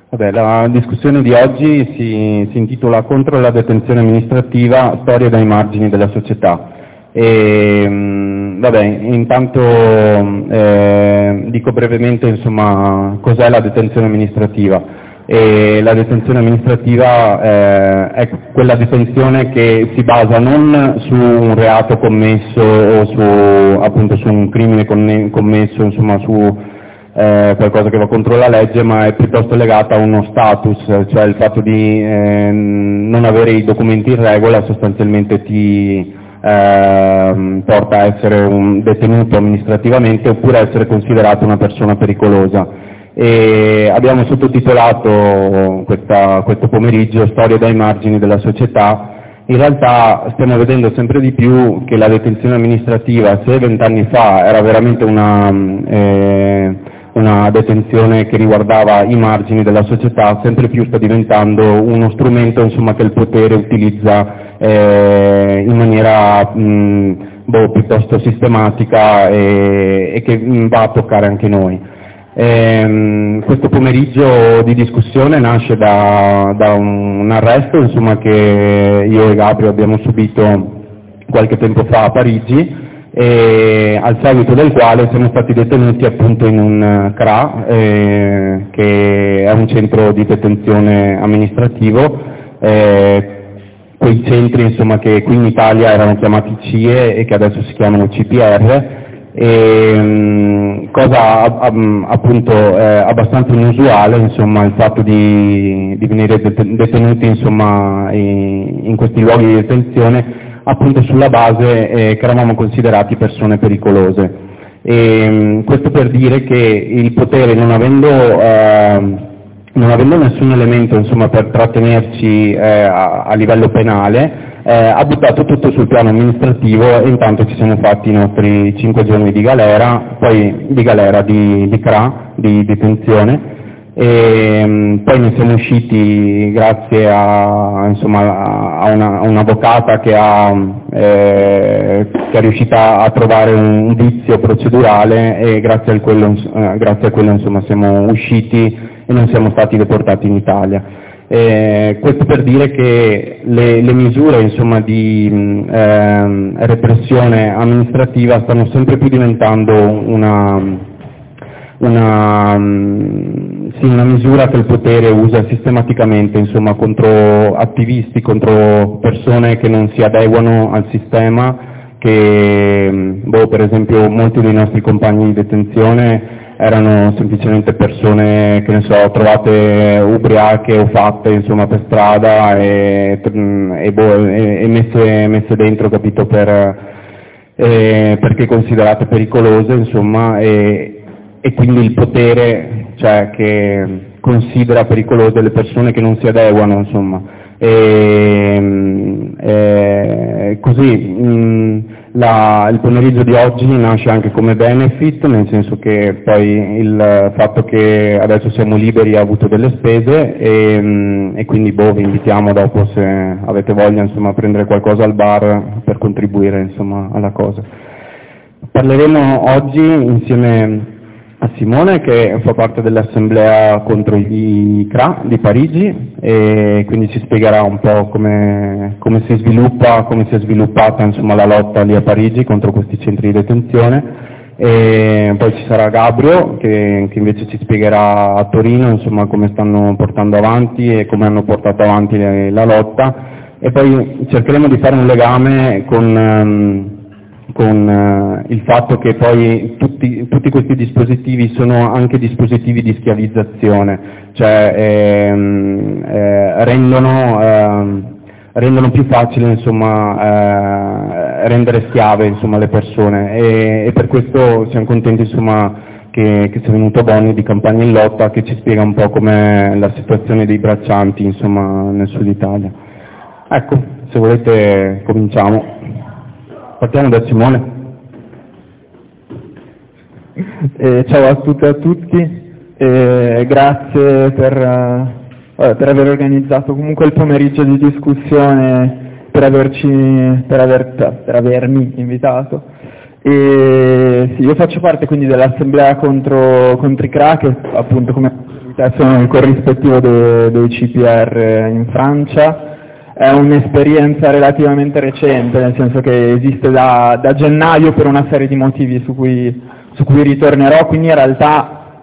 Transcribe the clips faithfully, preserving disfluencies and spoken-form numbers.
Vabbè, la discussione di oggi si, si intitola Contro la detenzione amministrativa, storia dai margini della società. E, mh, vabbè, intanto eh, dico brevemente insomma cos'è la detenzione amministrativa. E la detenzione amministrativa eh, è quella detenzione che si basa non su un reato commesso o su, appunto, su un crimine commesso, insomma su Eh, qualcosa che va contro la legge, ma è piuttosto legata a uno status, cioè il fatto di eh, non avere i documenti in regola sostanzialmente ti eh, porta a essere un detenuto amministrativamente oppure a essere considerato una persona pericolosa. E abbiamo sottotitolato questa, questo pomeriggio Storia dai margini della società. In realtà stiamo vedendo sempre di più che la detenzione amministrativa, se vent'anni fa era veramente una eh, una detenzione che riguardava i margini della società, sempre più sta diventando uno strumento insomma, che il potere utilizza eh, in maniera mh, boh, piuttosto sistematica e, e che mh, va a toccare anche noi. Ehm, questo pomeriggio di discussione nasce da, da un, un arresto insomma, che io e Gabriel abbiamo subito qualche tempo fa a Parigi, e al seguito del quale siamo stati detenuti appunto in un C R A, eh, che è un centro di detenzione amministrativo, eh, quei centri insomma, che qui in Italia erano chiamati C I E e che adesso si chiamano C P R, e, mh, cosa appunto eh, abbastanza inusuale insomma, il fatto di, di venire detenuti insomma, in, in questi luoghi di detenzione appunto sulla base eh, che eravamo considerati persone pericolose. E, mh, questo per dire che il potere, non avendo, eh, non avendo nessun elemento insomma, per trattenerci eh, a, a livello penale, eh, ha buttato tutto sul piano amministrativo e intanto ci siamo fatti i nostri cinque giorni di galera, poi di galera di, di C R A, di detenzione. E poi ne siamo usciti grazie a, insomma, a, una, a un'avvocata che, ha, eh, che è riuscita a trovare un vizio procedurale e grazie a quello, eh, grazie a quello insomma, siamo usciti e non siamo stati deportati in Italia. Eh, questo per dire che le, le misure insomma, di eh, repressione amministrativa stanno sempre più diventando una Una, sì, una misura che il potere usa sistematicamente insomma, contro attivisti, contro persone che non si adeguano al sistema, che boh, per esempio molti dei nostri compagni di detenzione erano semplicemente persone che ne so, trovate ubriache o fatte insomma, per strada e, e, boh, e, e messe, messe dentro, capito, per, eh, perché considerate pericolose insomma, e, e quindi il potere cioè, che considera pericolose le persone che non si adeguano, insomma. E, e così mh, la, il pomeriggio di oggi nasce anche come benefit, nel senso che poi il fatto che adesso siamo liberi ha avuto delle spese e, mh, e quindi boh, vi invitiamo dopo, se avete voglia, insomma, a prendere qualcosa al bar per contribuire insomma, alla cosa. Parleremo oggi insieme a Simone, che fa parte dell'assemblea contro i C R A di Parigi, e quindi ci spiegherà un po' come, come si sviluppa, come si è sviluppata insomma, la lotta lì a Parigi contro questi centri di detenzione. E poi ci sarà Gabriel che, che invece ci spiegherà a Torino insomma, come stanno portando avanti e come hanno portato avanti le, la lotta, e poi cercheremo di fare un legame con um, con eh, il fatto che poi tutti, tutti questi dispositivi sono anche dispositivi di schiavizzazione, cioè ehm, eh, rendono, eh, rendono più facile insomma, eh, rendere schiave insomma, le persone, e, e per questo siamo contenti insomma, che, che sia venuto Bonnie di Campagna in Lotta, che ci spiega un po' com'è la situazione dei braccianti insomma, nel sud Italia. Ecco, se volete cominciamo. Partiamo da Simone. Eh, ciao a tutte e a tutti, eh, grazie per, eh, per aver organizzato comunque il pomeriggio di discussione, per, averci, per, aver, per avermi invitato. E, sì, io faccio parte quindi dell'assemblea contro, contro i C R A, che appunto come sono il corrispettivo de, dei C P R in Francia. È un'esperienza relativamente recente, nel senso che esiste da, da gennaio per una serie di motivi su cui, su cui ritornerò, quindi in realtà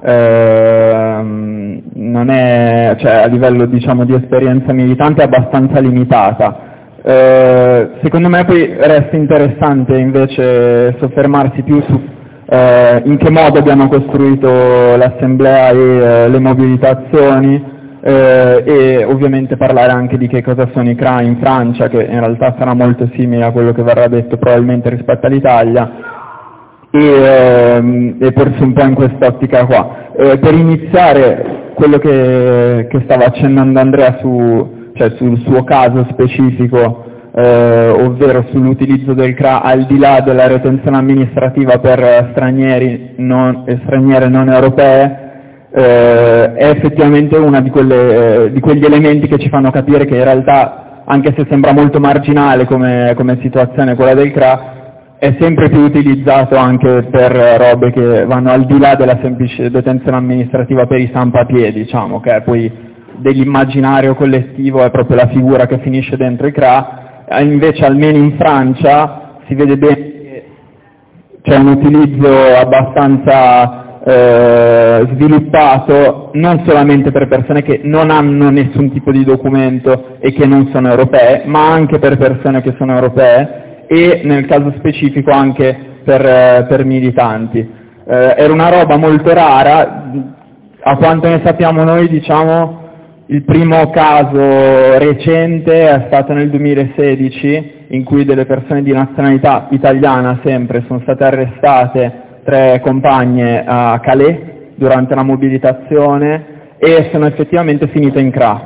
ehm, non è, cioè, a livello, diciamo, di esperienza militante è abbastanza limitata. Eh, secondo me poi resta interessante invece soffermarsi più su eh, in che modo abbiamo costruito l'assemblea e eh, le mobilitazioni, eh, e ovviamente parlare anche di che cosa sono i C R A in Francia, che in realtà sarà molto simile a quello che verrà detto probabilmente rispetto all'Italia, e, ehm, e porsi un po' in quest'ottica qua. Eh, per iniziare, quello che, che stava accennando Andrea su, cioè sul suo caso specifico, Eh, ovvero sull'utilizzo del C R A al di là della retenzione amministrativa per stranieri non, e straniere non europee, eh, è effettivamente uno di, quelle, eh, di quegli elementi che ci fanno capire che in realtà, anche se sembra molto marginale come, come situazione quella del C R A, è sempre più utilizzato anche per robe che vanno al di là della semplice detenzione amministrativa per i sampapiè, diciamo, che è poi dell'immaginario collettivo, è proprio la figura che finisce dentro i C R A. Invece almeno in Francia si vede bene che c'è un utilizzo abbastanza eh, sviluppato non solamente per persone che non hanno nessun tipo di documento e che non sono europee, ma anche per persone che sono europee e nel caso specifico anche per, eh, per militanti. Eh, era una roba molto rara, a quanto ne sappiamo noi, diciamo. Il primo caso recente è stato nel duemilasedici, in cui delle persone di nazionalità italiana sempre sono state arrestate, tre compagne a Calais durante una mobilitazione, e sono effettivamente finite in C R A.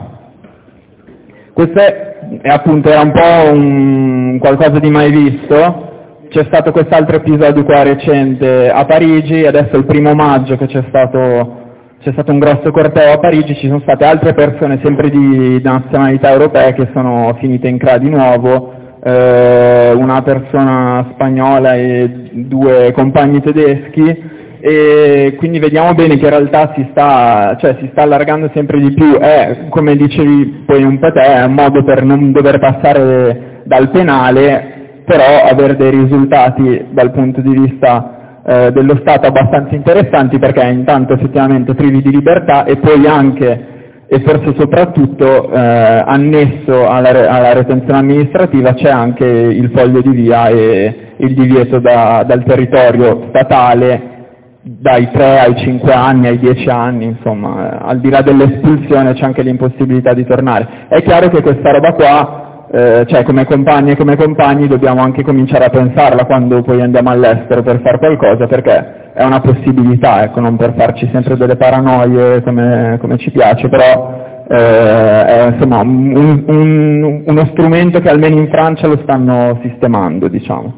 Questo è, è appunto era un po' un qualcosa di mai visto. C'è stato quest'altro episodio qua recente a Parigi, adesso il primo maggio che c'è stato C'è stato un grosso corteo a Parigi, ci sono state altre persone sempre di nazionalità europee che sono finite in C R A di nuovo, eh, una persona spagnola e due compagni tedeschi, e quindi vediamo bene che in realtà si sta, cioè, si sta allargando sempre di più. È, come dicevi poi un po' te, è un modo per non dover passare dal penale, però avere dei risultati dal punto di vista Eh, dello Stato abbastanza interessanti, perché intanto effettivamente privi di libertà e poi anche e forse soprattutto eh, annesso alla, alla retenzione amministrativa c'è anche il foglio di via e il divieto da, dal territorio statale dai tre ai cinque anni ai dieci anni, insomma, eh, al di là dell'espulsione c'è anche l'impossibilità di tornare. È chiaro che questa roba qua, Eh, cioè come compagni e come compagni dobbiamo anche cominciare a pensarla quando poi andiamo all'estero per fare qualcosa, perché è una possibilità, ecco, non per farci sempre delle paranoie come, come ci piace, però eh, è insomma un, un, uno strumento che almeno in Francia lo stanno sistemando, diciamo.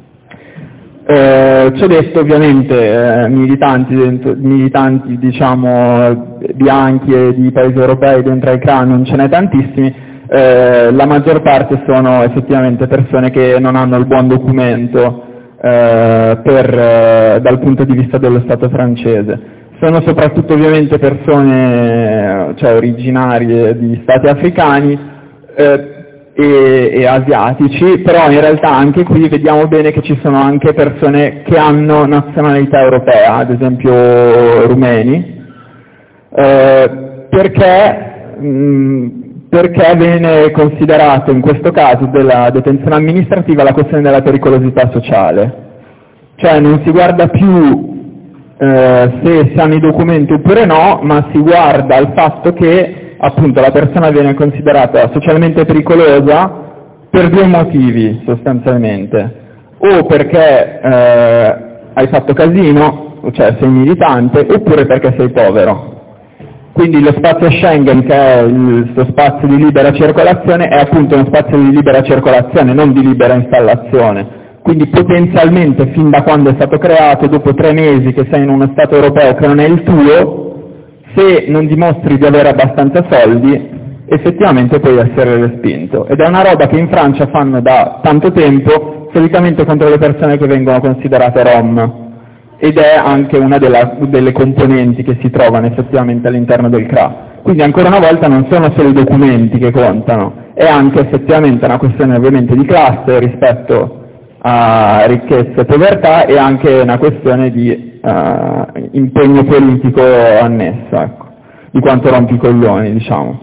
Eh, ciò detto, ovviamente eh, militanti, dentro, militanti diciamo bianchi e di paesi europei dentro ai C R A non ce n'è tantissimi. Eh, la maggior parte sono effettivamente persone che non hanno il buon documento eh, per, eh, dal punto di vista dello Stato francese. Sono soprattutto ovviamente persone, cioè, originarie di stati africani eh, e, e asiatici, però in realtà anche qui vediamo bene che ci sono anche persone che hanno nazionalità europea, ad esempio rumeni, eh, perché mh, perché viene considerato in questo caso della detenzione amministrativa la questione della pericolosità sociale. Cioè non si guarda più eh, se si hanno i documenti oppure no, ma si guarda al fatto che appunto la persona viene considerata socialmente pericolosa per due motivi sostanzialmente: o perché eh, hai fatto casino, cioè sei militante, oppure perché sei povero. Quindi lo spazio Schengen, che è il suo spazio di libera circolazione, è appunto uno spazio di libera circolazione, non di libera installazione. Quindi potenzialmente, fin da quando è stato creato, dopo tre mesi che sei in uno Stato europeo che non è il tuo, se non dimostri di avere abbastanza soldi, effettivamente puoi essere respinto. Ed è una roba che in Francia fanno da tanto tempo, solitamente contro le persone che vengono considerate rom. ed è anche una della, delle componenti che si trovano effettivamente all'interno del C R A. Quindi ancora una volta non sono solo i documenti che contano, è anche effettivamente una questione ovviamente di classe rispetto a ricchezza e povertà, e anche una questione di uh, impegno politico annesso, ecco, di quanto rompi i coglioni, diciamo.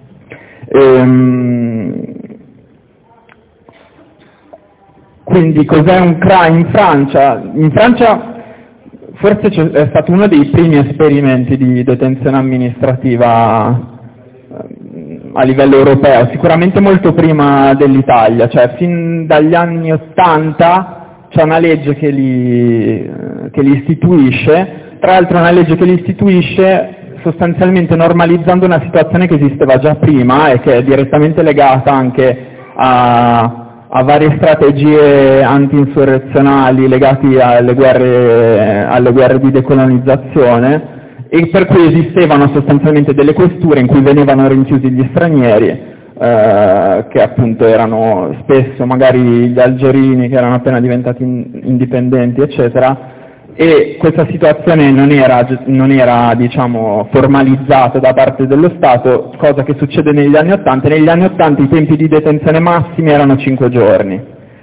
Ehm, quindi cos'è un C R A in Francia? In Francia forse è stato uno dei primi esperimenti di detenzione amministrativa a livello europeo, sicuramente molto prima dell'Italia, cioè fin dagli anni Ottanta c'è una legge che li, che li istituisce, tra l'altro una legge che li istituisce sostanzialmente normalizzando una situazione che esisteva già prima e che è direttamente legata anche a, a varie strategie anti-insurrezionali legate alle guerre, alle guerre di decolonizzazione, e per cui esistevano sostanzialmente delle questure in cui venivano rinchiusi gli stranieri, eh, che appunto erano spesso magari gli algerini che erano appena diventati indipendenti, eccetera, e questa situazione non era, non era diciamo, formalizzata da parte dello Stato, cosa che succede negli anni Ottanta. Negli anni Ottanta i tempi di detenzione massimi erano cinque giorni.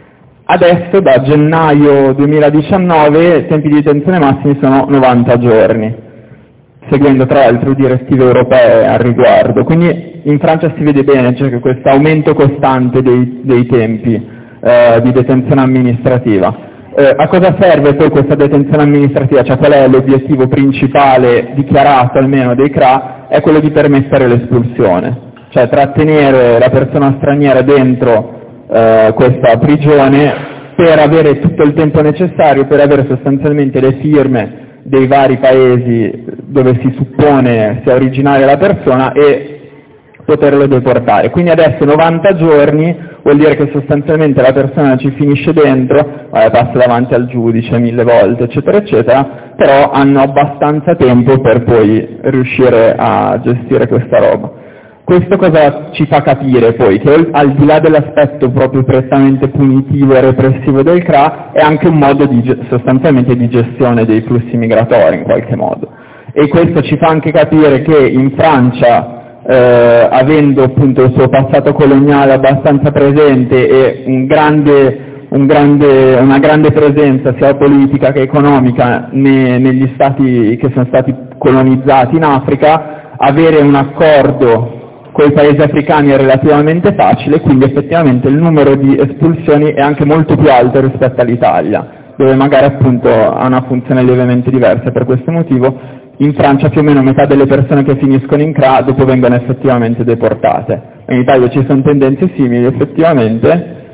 Adesso, da gennaio duemiladiciannove, i tempi di detenzione massimi sono novanta giorni, seguendo tra l'altro direttive europee al riguardo. Quindi in Francia si vede bene, cioè, che questo aumento costante dei, dei tempi eh, di detenzione amministrativa. Eh, a cosa serve poi questa detenzione amministrativa? Cioè qual è l'obiettivo principale dichiarato almeno dei C R A? È quello di permettere l'espulsione, cioè trattenere la persona straniera dentro eh, questa prigione per avere tutto il tempo necessario, per avere sostanzialmente le firme dei vari paesi dove si suppone sia originaria la persona e poterlo deportare. Quindi adesso novanta giorni vuol dire che sostanzialmente la persona ci finisce dentro, eh, passa davanti al giudice mille volte, eccetera, eccetera, però hanno abbastanza tempo per poi riuscire a gestire questa roba. Questo cosa ci fa capire poi? Che al di là dell'aspetto proprio prettamente punitivo e repressivo del C R A, è anche un modo di, sostanzialmente di gestione dei flussi migratori in qualche modo. E questo ci fa anche capire che in Francia, Eh, avendo appunto il suo passato coloniale abbastanza presente e un grande, un grande, una grande presenza sia politica che economica ne, negli stati che sono stati colonizzati in Africa, avere un accordo con i paesi africani è relativamente facile, quindi effettivamente il numero di espulsioni è anche molto più alto rispetto all'Italia, dove magari appunto ha una funzione lievemente diversa. Per questo motivo in Francia più o meno metà delle persone che finiscono in C R A dopo vengono effettivamente deportate. In Italia ci sono tendenze simili effettivamente,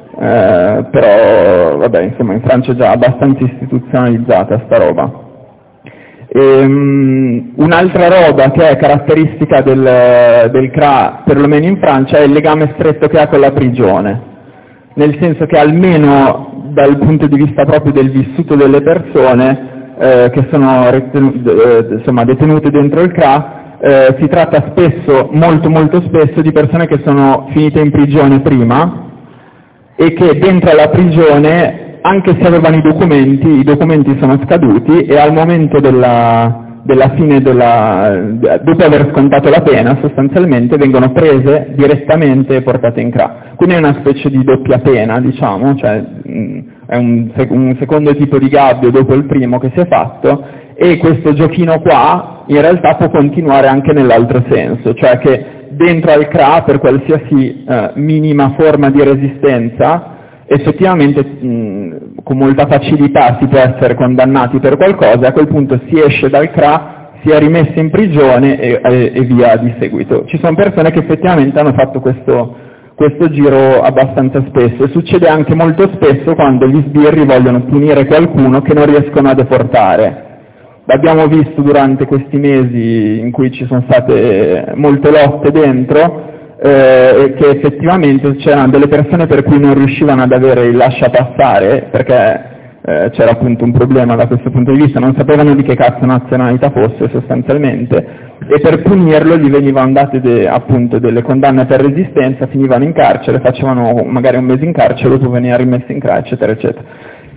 eh, però vabbè, insomma in Francia è già abbastanza istituzionalizzata sta roba. Ehm, un'altra roba che è caratteristica del, del C R A, perlomeno in Francia, è il legame stretto che ha con la prigione, nel senso che almeno dal punto di vista proprio del vissuto delle persone, Eh, che sono retenute, eh, insomma, detenute dentro il C R A, eh, si tratta spesso, molto molto spesso, di persone che sono finite in prigione prima e che dentro alla prigione, anche se avevano i documenti, i documenti sono scaduti e al momento della, della fine della, dopo aver scontato la pena sostanzialmente vengono prese direttamente e portate in C R A. Quindi è una specie di doppia pena, diciamo, cioè mh, è un, un secondo tipo di gabbio dopo il primo che si è fatto, e questo giochino qua in realtà può continuare anche nell'altro senso, cioè che dentro al C R A per qualsiasi eh, minima forma di resistenza effettivamente mh, con molta facilità si può essere condannati per qualcosa, e a quel punto si esce dal C R A, si è rimessi in prigione e, e, e via di seguito. Ci sono persone che effettivamente hanno fatto questo questo giro abbastanza spesso, e succede anche molto spesso quando gli sbirri vogliono punire qualcuno che non riescono a deportare. L'abbiamo visto durante questi mesi in cui ci sono state molte lotte dentro, eh, che effettivamente c'erano delle persone per cui non riuscivano ad avere il lasciapassare, perché eh, c'era appunto un problema da questo punto di vista, non sapevano di che cazzo nazionalità fosse sostanzialmente, e per punirlo gli venivano date de, appunto delle condanne per resistenza, finivano in carcere, facevano magari un mese in carcere, dopo venivano rimessi in carcere, eccetera, eccetera.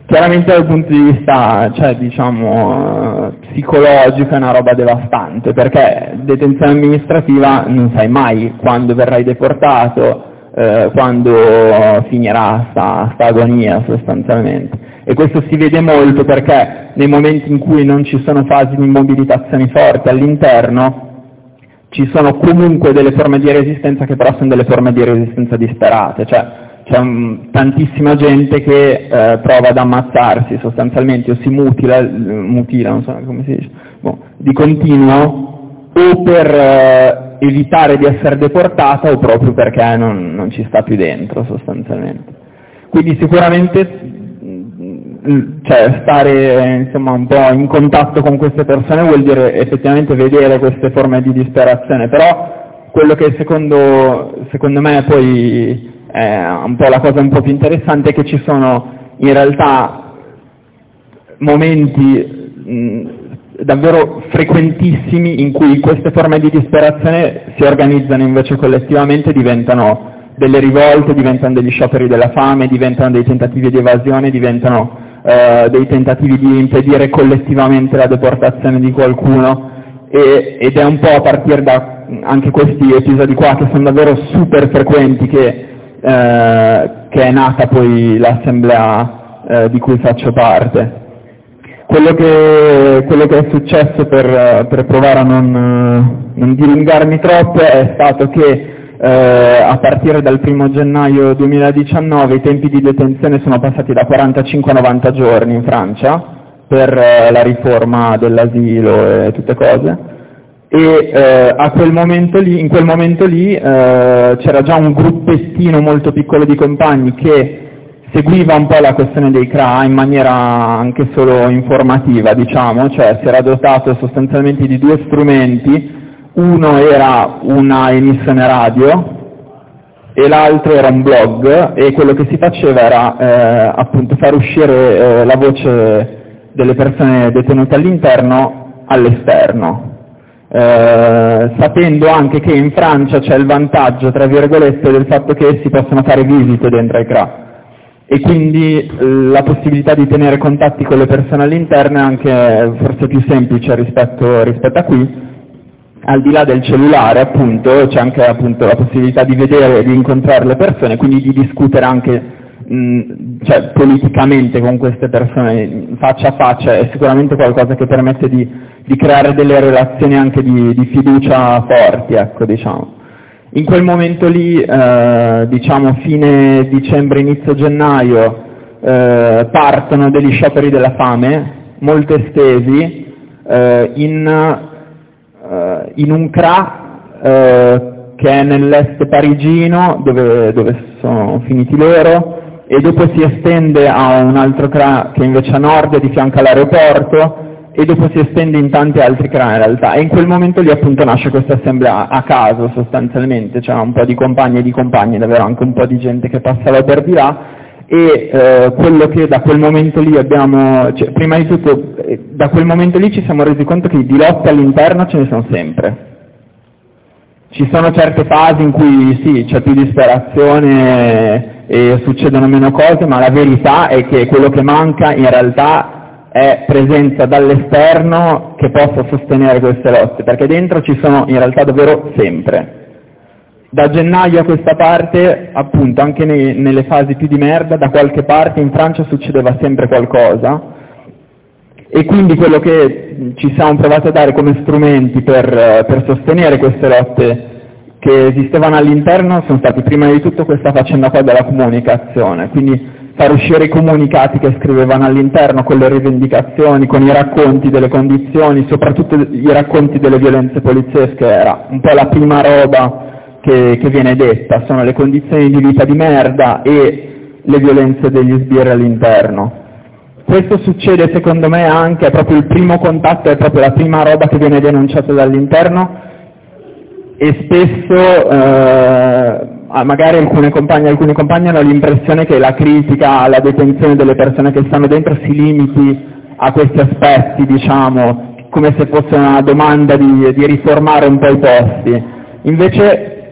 chiaramente dal punto di vista, cioè, diciamo, psicologico è una roba devastante, perché detenzione amministrativa non sai mai quando verrai deportato, eh, quando finirà sta, sta agonia sostanzialmente. E questo si vede molto perché nei momenti in cui non ci sono fasi di mobilitazioni forti all'interno, ci sono comunque delle forme di resistenza che però sono delle forme di resistenza disperate, cioè c'è um, tantissima gente che eh, prova ad ammazzarsi sostanzialmente o si mutila, mutila non so come si dice, boh, di continuo, o per eh, evitare di essere deportata o proprio perché non, non ci sta più dentro sostanzialmente. Quindi sicuramente cioè, stare insomma, un po' in contatto con queste persone vuol dire effettivamente vedere queste forme di disperazione, però quello che secondo, secondo me poi è un po' la cosa un po' più interessante è che ci sono in realtà momenti mh, davvero frequentissimi in cui queste forme di disperazione si organizzano invece collettivamente, diventano delle rivolte, diventano degli scioperi della fame, diventano dei tentativi di evasione, diventano eh, dei tentativi di impedire collettivamente la deportazione di qualcuno, e, ed è un po' a partire da anche questi episodi qua che sono davvero super frequenti che, eh, che è nata poi l'assemblea eh, di cui faccio parte. Quello che, quello che è successo per, per provare a non, non dilungarmi troppo è stato che eh, a partire dal primo gennaio duemiladiciannove i tempi di detenzione sono passati da quarantacinque a novanta giorni in Francia per eh, la riforma dell'asilo e tutte cose, e eh, a quel momento lì, in quel momento lì eh, c'era già un gruppettino molto piccolo di compagni che seguiva un po' la questione dei C R A in maniera anche solo informativa, diciamo, cioè si era dotato sostanzialmente di due strumenti, uno era una emissione radio e l'altro era un blog, e quello che si faceva era eh, appunto far uscire eh, la voce delle persone detenute all'interno all'esterno. Eh, sapendo anche che in Francia c'è il vantaggio, tra virgolette, del fatto che si possono fare visite dentro ai C R A, e quindi la possibilità di tenere contatti con le persone all'interno è anche forse più semplice rispetto, rispetto a qui. Al di là del cellulare, appunto, c'è anche appunto la possibilità di vedere, di incontrare le persone, quindi di discutere anche mh, cioè, politicamente con queste persone faccia a faccia, è sicuramente qualcosa che permette di, di creare delle relazioni anche di, di fiducia forti, ecco, diciamo. In quel momento lì, eh, diciamo fine dicembre, inizio gennaio, eh, partono degli scioperi della fame molto estesi eh, in, eh, in un C R A eh, che è nell'est parigino, dove, dove sono finiti loro, e dopo si estende a un altro C R A che invece a nord è di fianco all'aeroporto, e dopo si estende in tanti altri C R A in realtà, e in quel momento lì appunto nasce questa assemblea a caso sostanzialmente, c'era un po' di compagni e di compagni, davvero anche un po' di gente che passava per di là, e eh, quello che da quel momento lì abbiamo, cioè, prima di tutto eh, da quel momento lì ci siamo resi conto che di lotte all'interno ce ne sono sempre. Ci sono certe fasi in cui sì, c'è più disperazione e succedono meno cose, ma la verità è che quello che manca in realtà è presenza dall'esterno che possa sostenere queste lotte, perché dentro ci sono in realtà davvero sempre. Da gennaio a questa parte, appunto, anche nei, nelle fasi più di merda, da qualche parte in Francia succedeva sempre qualcosa, e quindi quello che ci siamo provati a dare come strumenti per, per sostenere queste lotte che esistevano all'interno sono stati prima di tutto questa faccenda qua della comunicazione, quindi far uscire i comunicati che scrivevano all'interno con le rivendicazioni, con i racconti delle condizioni, soprattutto i racconti delle violenze poliziesche, era un po' la prima roba che, che viene detta, sono le condizioni di vita di merda e le violenze degli sbirri all'interno. Questo succede secondo me anche, è proprio il primo contatto, è proprio la prima roba che viene denunciata dall'interno, e spesso eh, magari alcune compagne e alcuni compagni hanno l'impressione che la critica alla detenzione delle persone che stanno dentro si limiti a questi aspetti, diciamo, come se fosse una domanda di, di riformare un po' i posti. Invece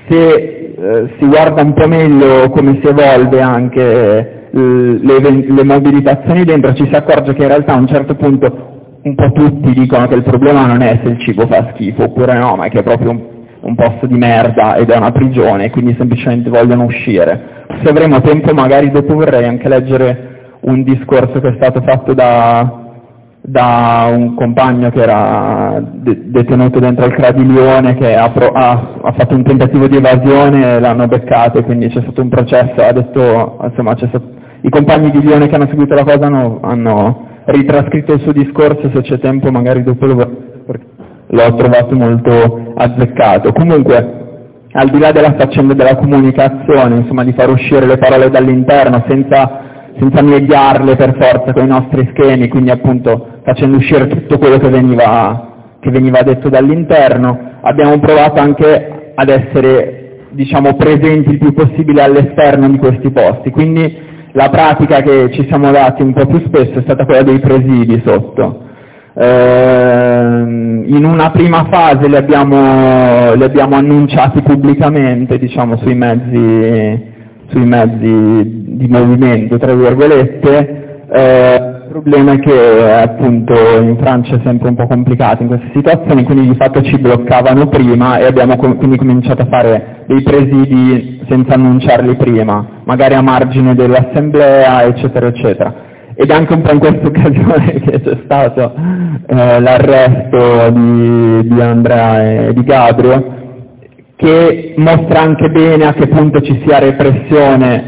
se eh, si guarda un po' meglio come si evolve anche eh, le, le mobilitazioni dentro, ci si accorge che in realtà a un certo punto un po' tutti dicono che il problema non è se il cibo fa schifo oppure no, ma che è proprio un, un posto di merda ed è una prigione, e quindi semplicemente vogliono uscire. Se avremo tempo magari dopo vorrei anche leggere un discorso che è stato fatto da, da un compagno che era de- detenuto dentro il C R A di Lione, che ha, pro- ha, ha fatto un tentativo di evasione e l'hanno beccato, e quindi c'è stato un processo, ha detto, insomma, c'è stato, i compagni di Lione che hanno seguito la cosa hanno, hanno ritrascritto il suo discorso, se c'è tempo magari dopo lo perché l'ho trovato molto azzeccato. Comunque, al di là della faccenda della comunicazione, insomma di far uscire le parole dall'interno senza, senza mediarle per forza con i nostri schemi, quindi appunto facendo uscire tutto quello che veniva, che veniva detto dall'interno, abbiamo provato anche ad essere, diciamo, presenti il più possibile all'esterno di questi posti, quindi la pratica che ci siamo dati un po' più spesso è stata quella dei presidi sotto. Eh, in una prima fase li abbiamo, li abbiamo annunciati pubblicamente, diciamo, sui mezzi, sui mezzi di movimento, tra virgolette. Eh, il problema è che appunto in Francia è sempre un po' complicato in queste situazioni, quindi di fatto ci bloccavano prima e abbiamo com- quindi cominciato a fare dei presidi senza annunciarli prima, magari a margine dell'assemblea, eccetera, eccetera. Ed anche un po' in questa occasione che c'è stato eh, l'arresto di, di Andrea e di Gabriel, che mostra anche bene a che punto ci sia repressione,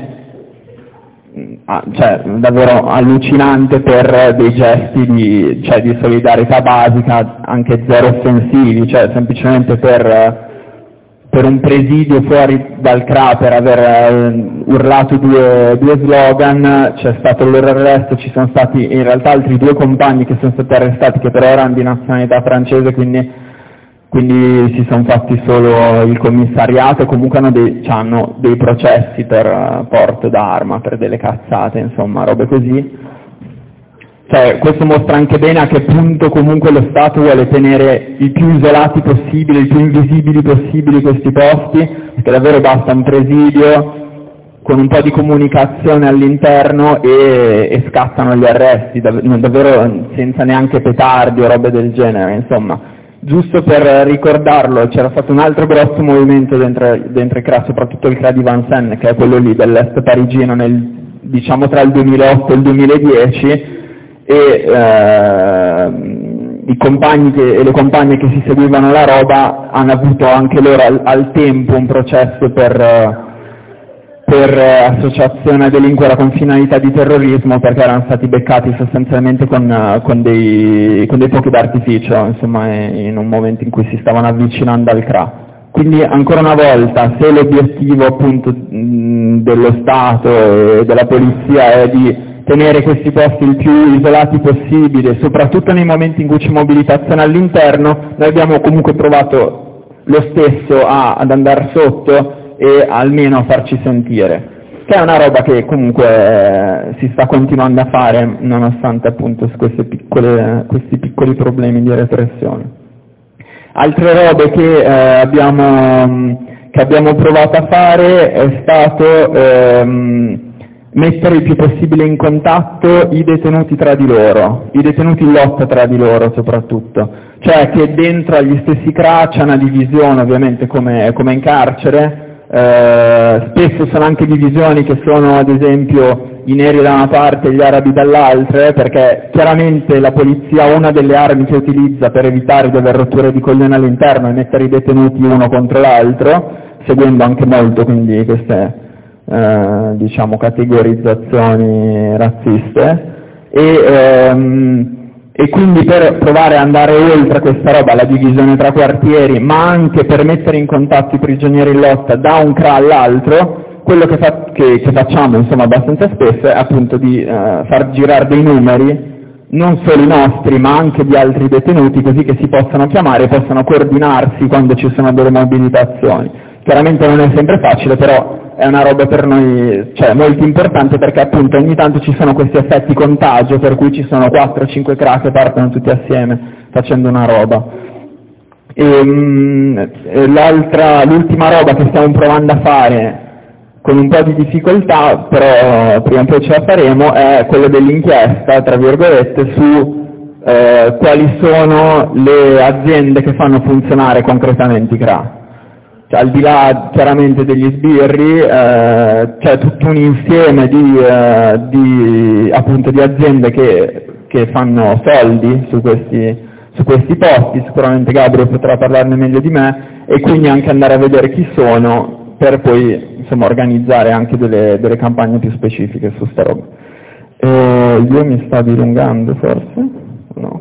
cioè davvero allucinante, per dei gesti di, cioè, di solidarietà basica, anche zero offensivi, cioè semplicemente per, per un presidio fuori dal C R A per aver eh, urlato due, due slogan c'è stato il loro arresto. Ci sono stati in realtà altri due compagni che sono stati arrestati, che però erano di nazionalità francese, quindi quindi si sono fatti solo il commissariato, comunque hanno dei, hanno dei processi per uh, porto d'arma, per delle cazzate, insomma, robe così. Cioè, questo mostra anche bene a che punto comunque lo Stato vuole tenere il più isolati possibile, il più invisibili possibili questi posti, perché davvero basta un presidio con un po' di comunicazione all'interno e, e scattano gli arresti, dav- davvero senza neanche petardi o robe del genere, insomma. Giusto per ricordarlo, c'era stato un altro grosso movimento dentro, dentro il C R A, soprattutto il C R A di Vincennes, che è quello lì dell'est parigino, nel, diciamo tra il duemilaotto e il duemiladieci, e eh, i compagni che, e le compagne che si seguivano la roba hanno avuto anche loro al, al tempo un processo per, per associazione a delinquere con finalità di terrorismo, perché erano stati beccati sostanzialmente con, con, dei, con dei fuochi d'artificio, insomma, in un momento in cui si stavano avvicinando al C R A. Quindi ancora una volta, se l'obiettivo appunto mh, dello Stato e della polizia è di tenere questi posti il più isolati possibile, soprattutto nei momenti in cui c'è mobilitazione all'interno, noi abbiamo comunque provato lo stesso a, ad andare sotto e almeno a farci sentire, che è una roba che comunque eh, si sta continuando a fare nonostante appunto queste piccole, questi piccoli problemi di repressione. Altre robe che, eh, abbiamo, che abbiamo provato a fare è stato ehm, mettere il più possibile in contatto i detenuti tra di loro, i detenuti in lotta tra di loro soprattutto, cioè che dentro agli stessi C R A c'è una divisione ovviamente come, come in carcere. Eh, spesso sono anche divisioni che sono ad esempio i neri da una parte e gli arabi dall'altra, perché chiaramente la polizia, una delle armi che utilizza per evitare di avere rotture di coglione all'interno è mettere i detenuti uno contro l'altro, seguendo anche molto quindi queste eh, diciamo categorizzazioni razziste, e ehm, E quindi per provare ad andare oltre questa roba, la divisione tra quartieri, ma anche per mettere in contatto i prigionieri in lotta da un C R A all'altro, quello che, fa, che, che facciamo insomma abbastanza spesso è appunto di eh, far girare dei numeri, non solo i nostri ma anche di altri detenuti, così che si possano chiamare e possano coordinarsi quando ci sono delle mobilitazioni. Chiaramente non è sempre facile, però è una roba per noi, cioè, molto importante, perché appunto ogni tanto ci sono questi effetti contagio, per cui ci sono quattro cinque C R A che partono tutti assieme facendo una roba. E, mh, l'altra, l'ultima roba che stiamo provando a fare con un po' di difficoltà, però prima o poi ce la faremo, è quello dell'inchiesta, tra virgolette, su eh, quali sono le aziende che fanno funzionare concretamente i C R A. Cioè, al di là chiaramente degli sbirri, eh, c'è tutto un insieme di, eh, di, appunto, di aziende che, che fanno soldi su questi, su questi posti, sicuramente Gabriele potrà parlarne meglio di me, e quindi anche andare a vedere chi sono, per poi insomma organizzare anche delle, delle campagne più specifiche su sta roba. Eh, io mi sto dilungando forse? No.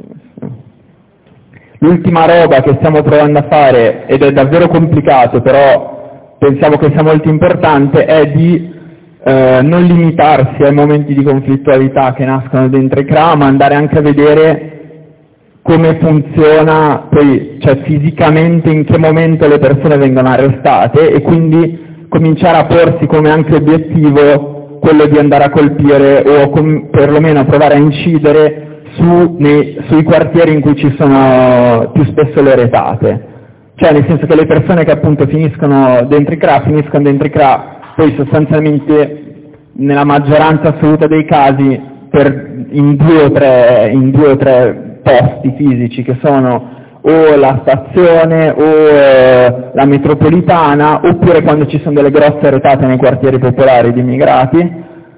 L'ultima roba che stiamo provando a fare, ed è davvero complicato, però pensiamo che sia molto importante, è di eh, non limitarsi ai momenti di conflittualità che nascono dentro i C R A, ma andare anche a vedere come funziona poi, cioè fisicamente in che momento le persone vengono arrestate, e quindi cominciare a porsi come anche obiettivo quello di andare a colpire o com- perlomeno a provare a incidere su, nei, sui quartieri in cui ci sono più spesso le retate. Cioè nel senso che le persone che appunto finiscono dentro i C R A, finiscono dentro i C R A, poi sostanzialmente nella maggioranza assoluta dei casi per, in, due o tre, in due o tre posti fisici, che sono o la stazione o eh, la metropolitana, oppure quando ci sono delle grosse retate nei quartieri popolari di immigrati,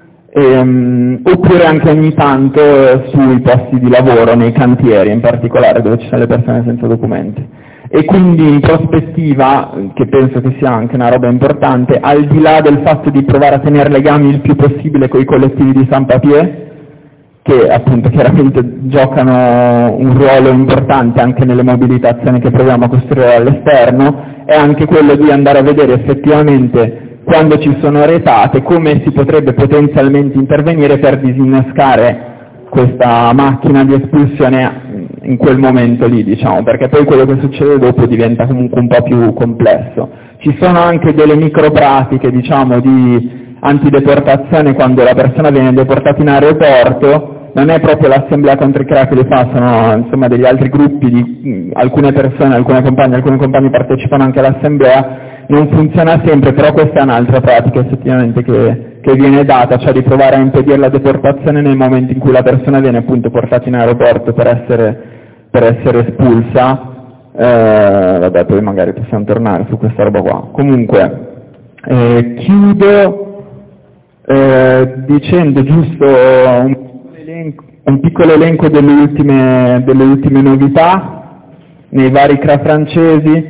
ehm, oppure anche ogni tanto eh, sui posti di lavoro, nei cantieri in particolare, dove ci sono le persone senza documenti. E quindi in prospettiva, che penso che sia anche una roba importante, al di là del fatto di provare a tenere legami il più possibile con i collettivi di sans-papier, che appunto chiaramente giocano un ruolo importante anche nelle mobilitazioni che proviamo a costruire all'esterno, è anche quello di andare a vedere effettivamente quando ci sono retate come si potrebbe potenzialmente intervenire per disinnescare questa macchina di espulsione in quel momento lì, diciamo, perché poi quello che succede dopo diventa comunque un po' più complesso. Ci sono anche delle micropratiche, diciamo, di antideportazione quando la persona viene deportata in aeroporto. Non è proprio l'assemblea contro i C R A che le fa, sono insomma degli altri gruppi di alcune persone, alcune compagne, alcuni compagni partecipano anche all'assemblea, non funziona sempre, però questa è un'altra pratica effettivamente che, che viene data, cioè di provare a impedire la deportazione nel momento in cui la persona viene appunto portata in aeroporto per essere, per essere espulsa. Eh, vabbè, poi magari possiamo tornare su questa roba qua. Comunque, eh, chiudo eh, dicendo giusto un un piccolo elenco delle ultime, delle ultime novità nei vari C R A francesi.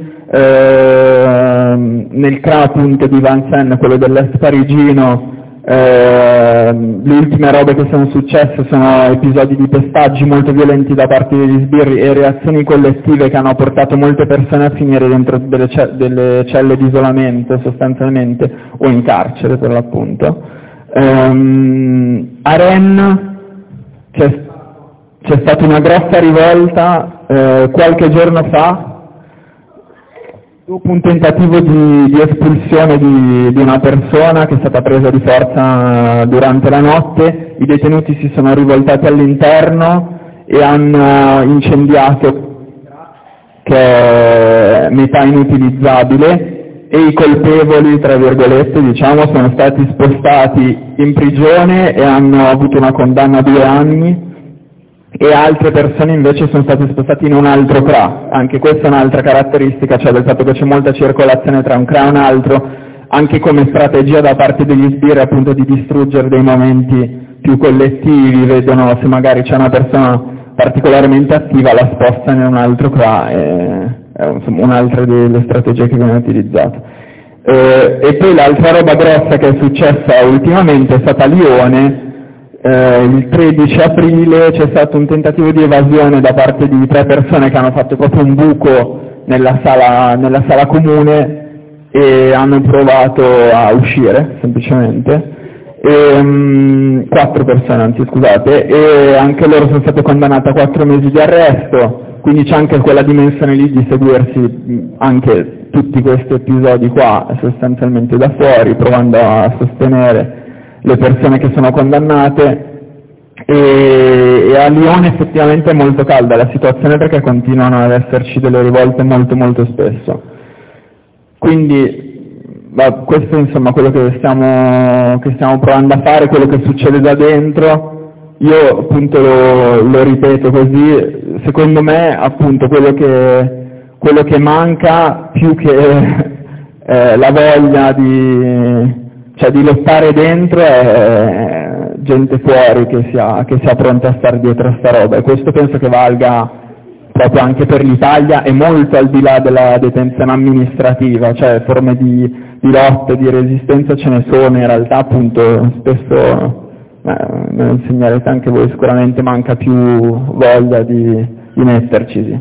Eh, nel C R A appunto di Vincennes, quello dell'est parigino, eh, le ultime robe che sono successe sono episodi di pestaggi molto violenti da parte degli sbirri e reazioni collettive che hanno portato molte persone a finire dentro delle, ce- delle celle di isolamento sostanzialmente, o in carcere per l'appunto. Eh, a Rennes C'è, c'è stata una grossa rivolta eh, qualche giorno fa, dopo un tentativo di, di espulsione di, di una persona che è stata presa di forza durante la notte. I detenuti si sono rivoltati all'interno e hanno incendiato, che è metà inutilizzabile, e i colpevoli, tra virgolette, diciamo, sono stati spostati in prigione e hanno avuto una condanna a due anni, e altre persone invece sono state spostate in un altro C R A. Anche questa è un'altra caratteristica, cioè del fatto che c'è molta circolazione tra un C R A e un altro, anche come strategia da parte degli sbirri appunto di distruggere dei momenti più collettivi, vedono se magari c'è una persona particolarmente attiva, la spostano in un altro C R A, e è insomma un'altra delle strategie che viene utilizzata. Eh, e poi l'altra roba grossa che è successa ultimamente è stata a Lione. Eh, il tredici aprile c'è stato un tentativo di evasione da parte di tre persone che hanno fatto proprio un buco nella sala, nella sala comune e hanno provato a uscire semplicemente. E, um, quattro persone, anzi scusate, e anche loro sono state condannate a quattro mesi di arresto. Quindi c'è anche quella dimensione lì di seguirsi anche tutti questi episodi qua sostanzialmente da fuori, provando a sostenere le persone che sono condannate. e, e a Lione effettivamente è molto calda la situazione perché continuano ad esserci delle rivolte molto molto spesso. Quindi beh, questo è insomma quello che stiamo, che stiamo provando a fare, quello che succede da dentro. Io appunto lo, lo ripeto così, secondo me appunto quello che, quello che manca più che eh, la voglia di, cioè, di lottare dentro è gente fuori che sia, che sia pronta a stare dietro a sta roba, e questo penso che valga proprio anche per l'Italia e molto al di là della detenzione amministrativa, cioè forme di, di lotta, di resistenza ce ne sono, in realtà appunto spesso eh, me lo insegnerete anche voi, sicuramente manca più voglia di, di metterci. Sì.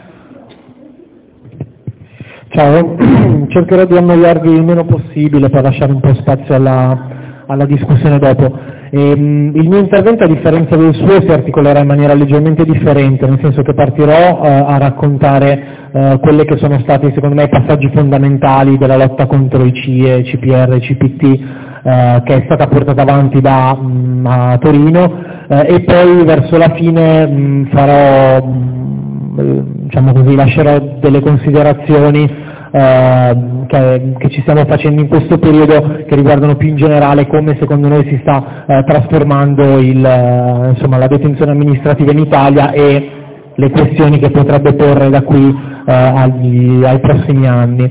Ciao, cercherò di annoiarvi il meno possibile per lasciare un po' spazio alla, alla discussione dopo. E, um, il mio intervento, a differenza del suo, si articolerà in maniera leggermente differente, nel senso che partirò uh, a raccontare uh, quelle che sono stati, secondo me, i passaggi fondamentali della lotta contro i C I E, C P R e C P T, uh, che è stata portata avanti da, um, a Torino, uh, e poi verso la fine um, farò, um, diciamo così, lascerò delle considerazioni Eh, che, che ci stiamo facendo in questo periodo, che riguardano più in generale come secondo noi si sta eh, trasformando il, eh, insomma, la detenzione amministrativa in Italia e le questioni che potrebbe porre da qui eh, agli, ai prossimi anni.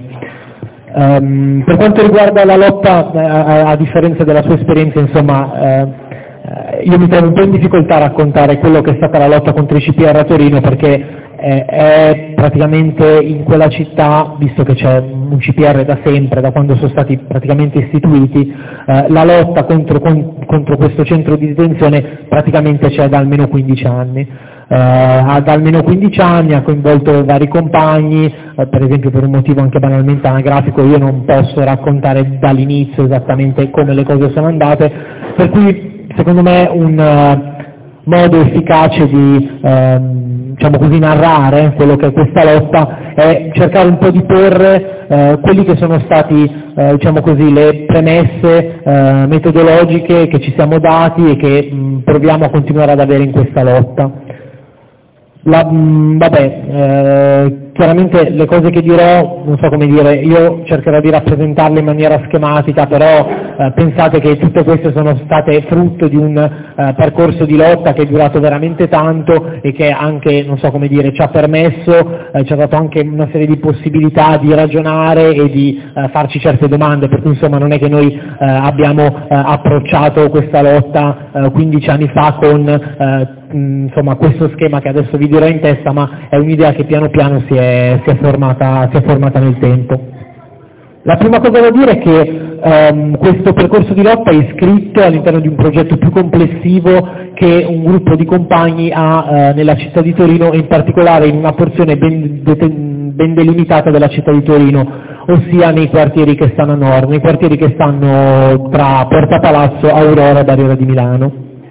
Um, per quanto riguarda la lotta, eh, a, a differenza della sua esperienza, insomma, eh, io mi trovo un po' in difficoltà a raccontare quello che è stata la lotta contro i C P R a Torino, perché eh, è praticamente in quella città, visto che c'è un C P R da sempre, da quando sono stati praticamente istituiti, eh, la lotta contro, con, contro questo centro di detenzione praticamente c'è da almeno quindici anni. Uh, ha da almeno quindici anni, ha coinvolto vari compagni, uh, per esempio per un motivo anche banalmente anagrafico io non posso raccontare dall'inizio esattamente come le cose sono andate, per cui secondo me un uh, modo efficace di uh, diciamo così, narrare quello che è questa lotta è cercare un po' di porre uh, quelli che sono stati uh, diciamo così, le premesse uh, metodologiche che ci siamo dati e che mh, proviamo a continuare ad avere in questa lotta. La, mh, vabbè, eh, chiaramente le cose che dirò, non so come dire, io cercherò di rappresentarle in maniera schematica, però eh, pensate che tutte queste sono state frutto di un eh, percorso di lotta che è durato veramente tanto e che anche, non so come dire, ci ha permesso, eh, ci ha dato anche una serie di possibilità di ragionare e di eh, farci certe domande, per cui insomma non è che noi eh, abbiamo eh, approcciato questa lotta eh, quindici anni fa con eh, insomma questo schema che adesso vi dirò in testa, ma è un'idea che piano piano si è, si è, formata, si è formata nel tempo. La prima cosa da dire è che um, questo percorso di lotta è iscritto all'interno di un progetto più complessivo che un gruppo di compagni ha uh, nella città di Torino, e in particolare in una porzione ben, ben delimitata della città di Torino, ossia nei quartieri che stanno a nord, nei quartieri che stanno tra Porta Palazzo, Aurora e Barriera di Milano.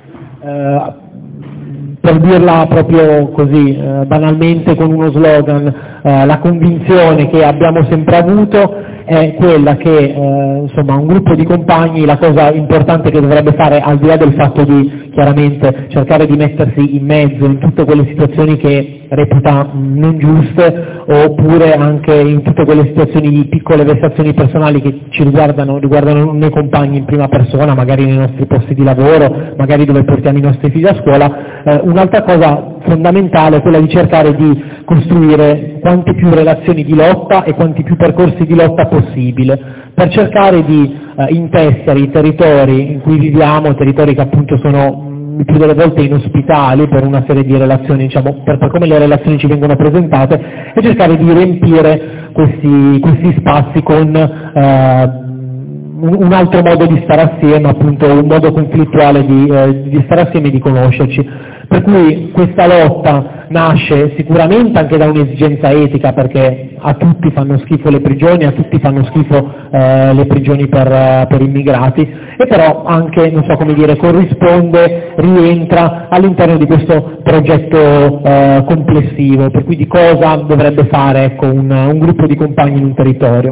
Uh, Per dirla proprio così, eh, banalmente con uno slogan, eh, la convinzione che abbiamo sempre avuto è quella che eh, insomma, un gruppo di compagni la cosa importante che dovrebbe fare, al di là del fatto di chiaramente cercare di mettersi in mezzo in tutte quelle situazioni che reputa mh, non giuste, oppure anche in tutte quelle situazioni di piccole vessazioni personali che ci riguardano, riguardano noi compagni in prima persona, magari nei nostri posti di lavoro, magari dove portiamo i nostri figli a scuola. Eh, un'altra cosa fondamentale è quella di cercare di costruire quante più relazioni di lotta e quanti più percorsi di lotta possibile, per cercare di eh, intessere i territori in cui viviamo, territori che appunto sono il più delle volte inospitali per una serie di relazioni, diciamo, per, per come le relazioni ci vengono presentate, e cercare di riempire questi, questi spazi con eh, un altro modo di stare assieme, appunto un modo conflittuale di, eh, di stare assieme e di conoscerci. Per cui questa lotta nasce sicuramente anche da un'esigenza etica, perché a tutti fanno schifo le prigioni, a tutti fanno schifo eh, le prigioni per, per immigrati, e però anche, non so come dire, corrisponde, rientra all'interno di questo progetto eh, complessivo, per cui di cosa dovrebbe fare ecco, un, un gruppo di compagni in un territorio.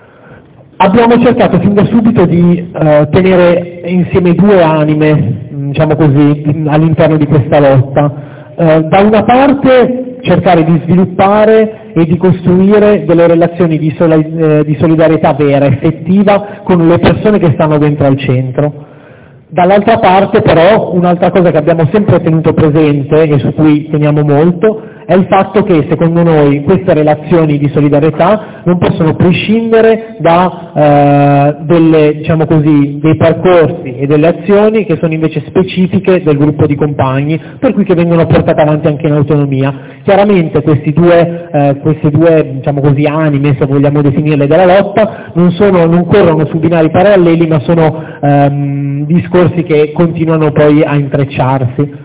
Abbiamo cercato fin da subito di eh, tenere insieme due anime, diciamo così, all'interno di questa lotta. Eh, da una parte cercare di sviluppare e di costruire delle relazioni di, sola, eh, di solidarietà vera, effettiva, con le persone che stanno dentro al centro. Dall'altra parte però un'altra cosa che abbiamo sempre tenuto presente e su cui teniamo molto è il fatto che secondo noi queste relazioni di solidarietà non possono prescindere da eh, delle, diciamo così, dei percorsi e delle azioni che sono invece specifiche del gruppo di compagni, per cui che vengono portate avanti anche in autonomia. Chiaramente questi due, eh, queste due diciamo così, anime, se vogliamo definirle, della lotta non, sono, non corrono su binari paralleli, ma sono ehm, discorsi che continuano poi a intrecciarsi.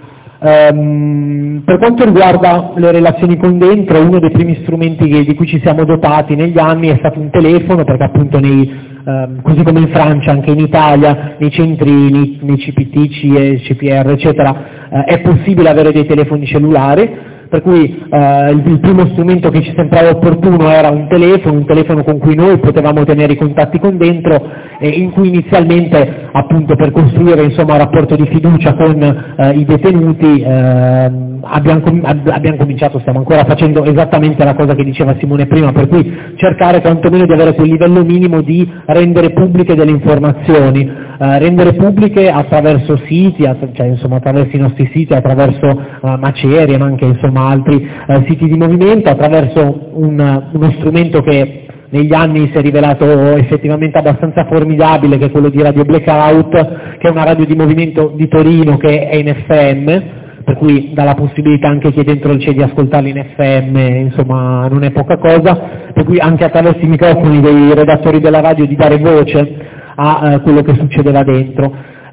Um, per quanto riguarda le relazioni con dentro, uno dei primi strumenti che, di cui ci siamo dotati negli anni è stato un telefono, perché appunto nei, um, così come in Francia, anche in Italia, nei centri, nei, nei C P T, C E, C P R, eccetera, uh, è possibile avere dei telefoni cellulari, per cui eh, il, il primo strumento che ci sembrava opportuno era un telefono, un telefono con cui noi potevamo tenere i contatti con dentro e in cui inizialmente, appunto per costruire insomma, un rapporto di fiducia con eh, i detenuti, eh, abbiamo, com- abbiamo cominciato, stiamo ancora facendo esattamente la cosa che diceva Simone prima, per cui cercare quantomeno di avere quel livello minimo di rendere pubbliche delle informazioni, eh, rendere pubbliche attraverso siti, att- cioè insomma attraverso i nostri siti, attraverso eh, macerie, ma anche insomma altri eh, siti di movimento, attraverso un, uno strumento che negli anni si è rivelato effettivamente abbastanza formidabile, che è quello di Radio Blackout, che è una radio di movimento di Torino che è in F M, per cui dà la possibilità anche chi è dentro il C E di ascoltarli in F M, insomma non è poca cosa, per cui anche attraverso i microfoni dei redattori della radio di dare voce a eh, quello che succedeva dentro.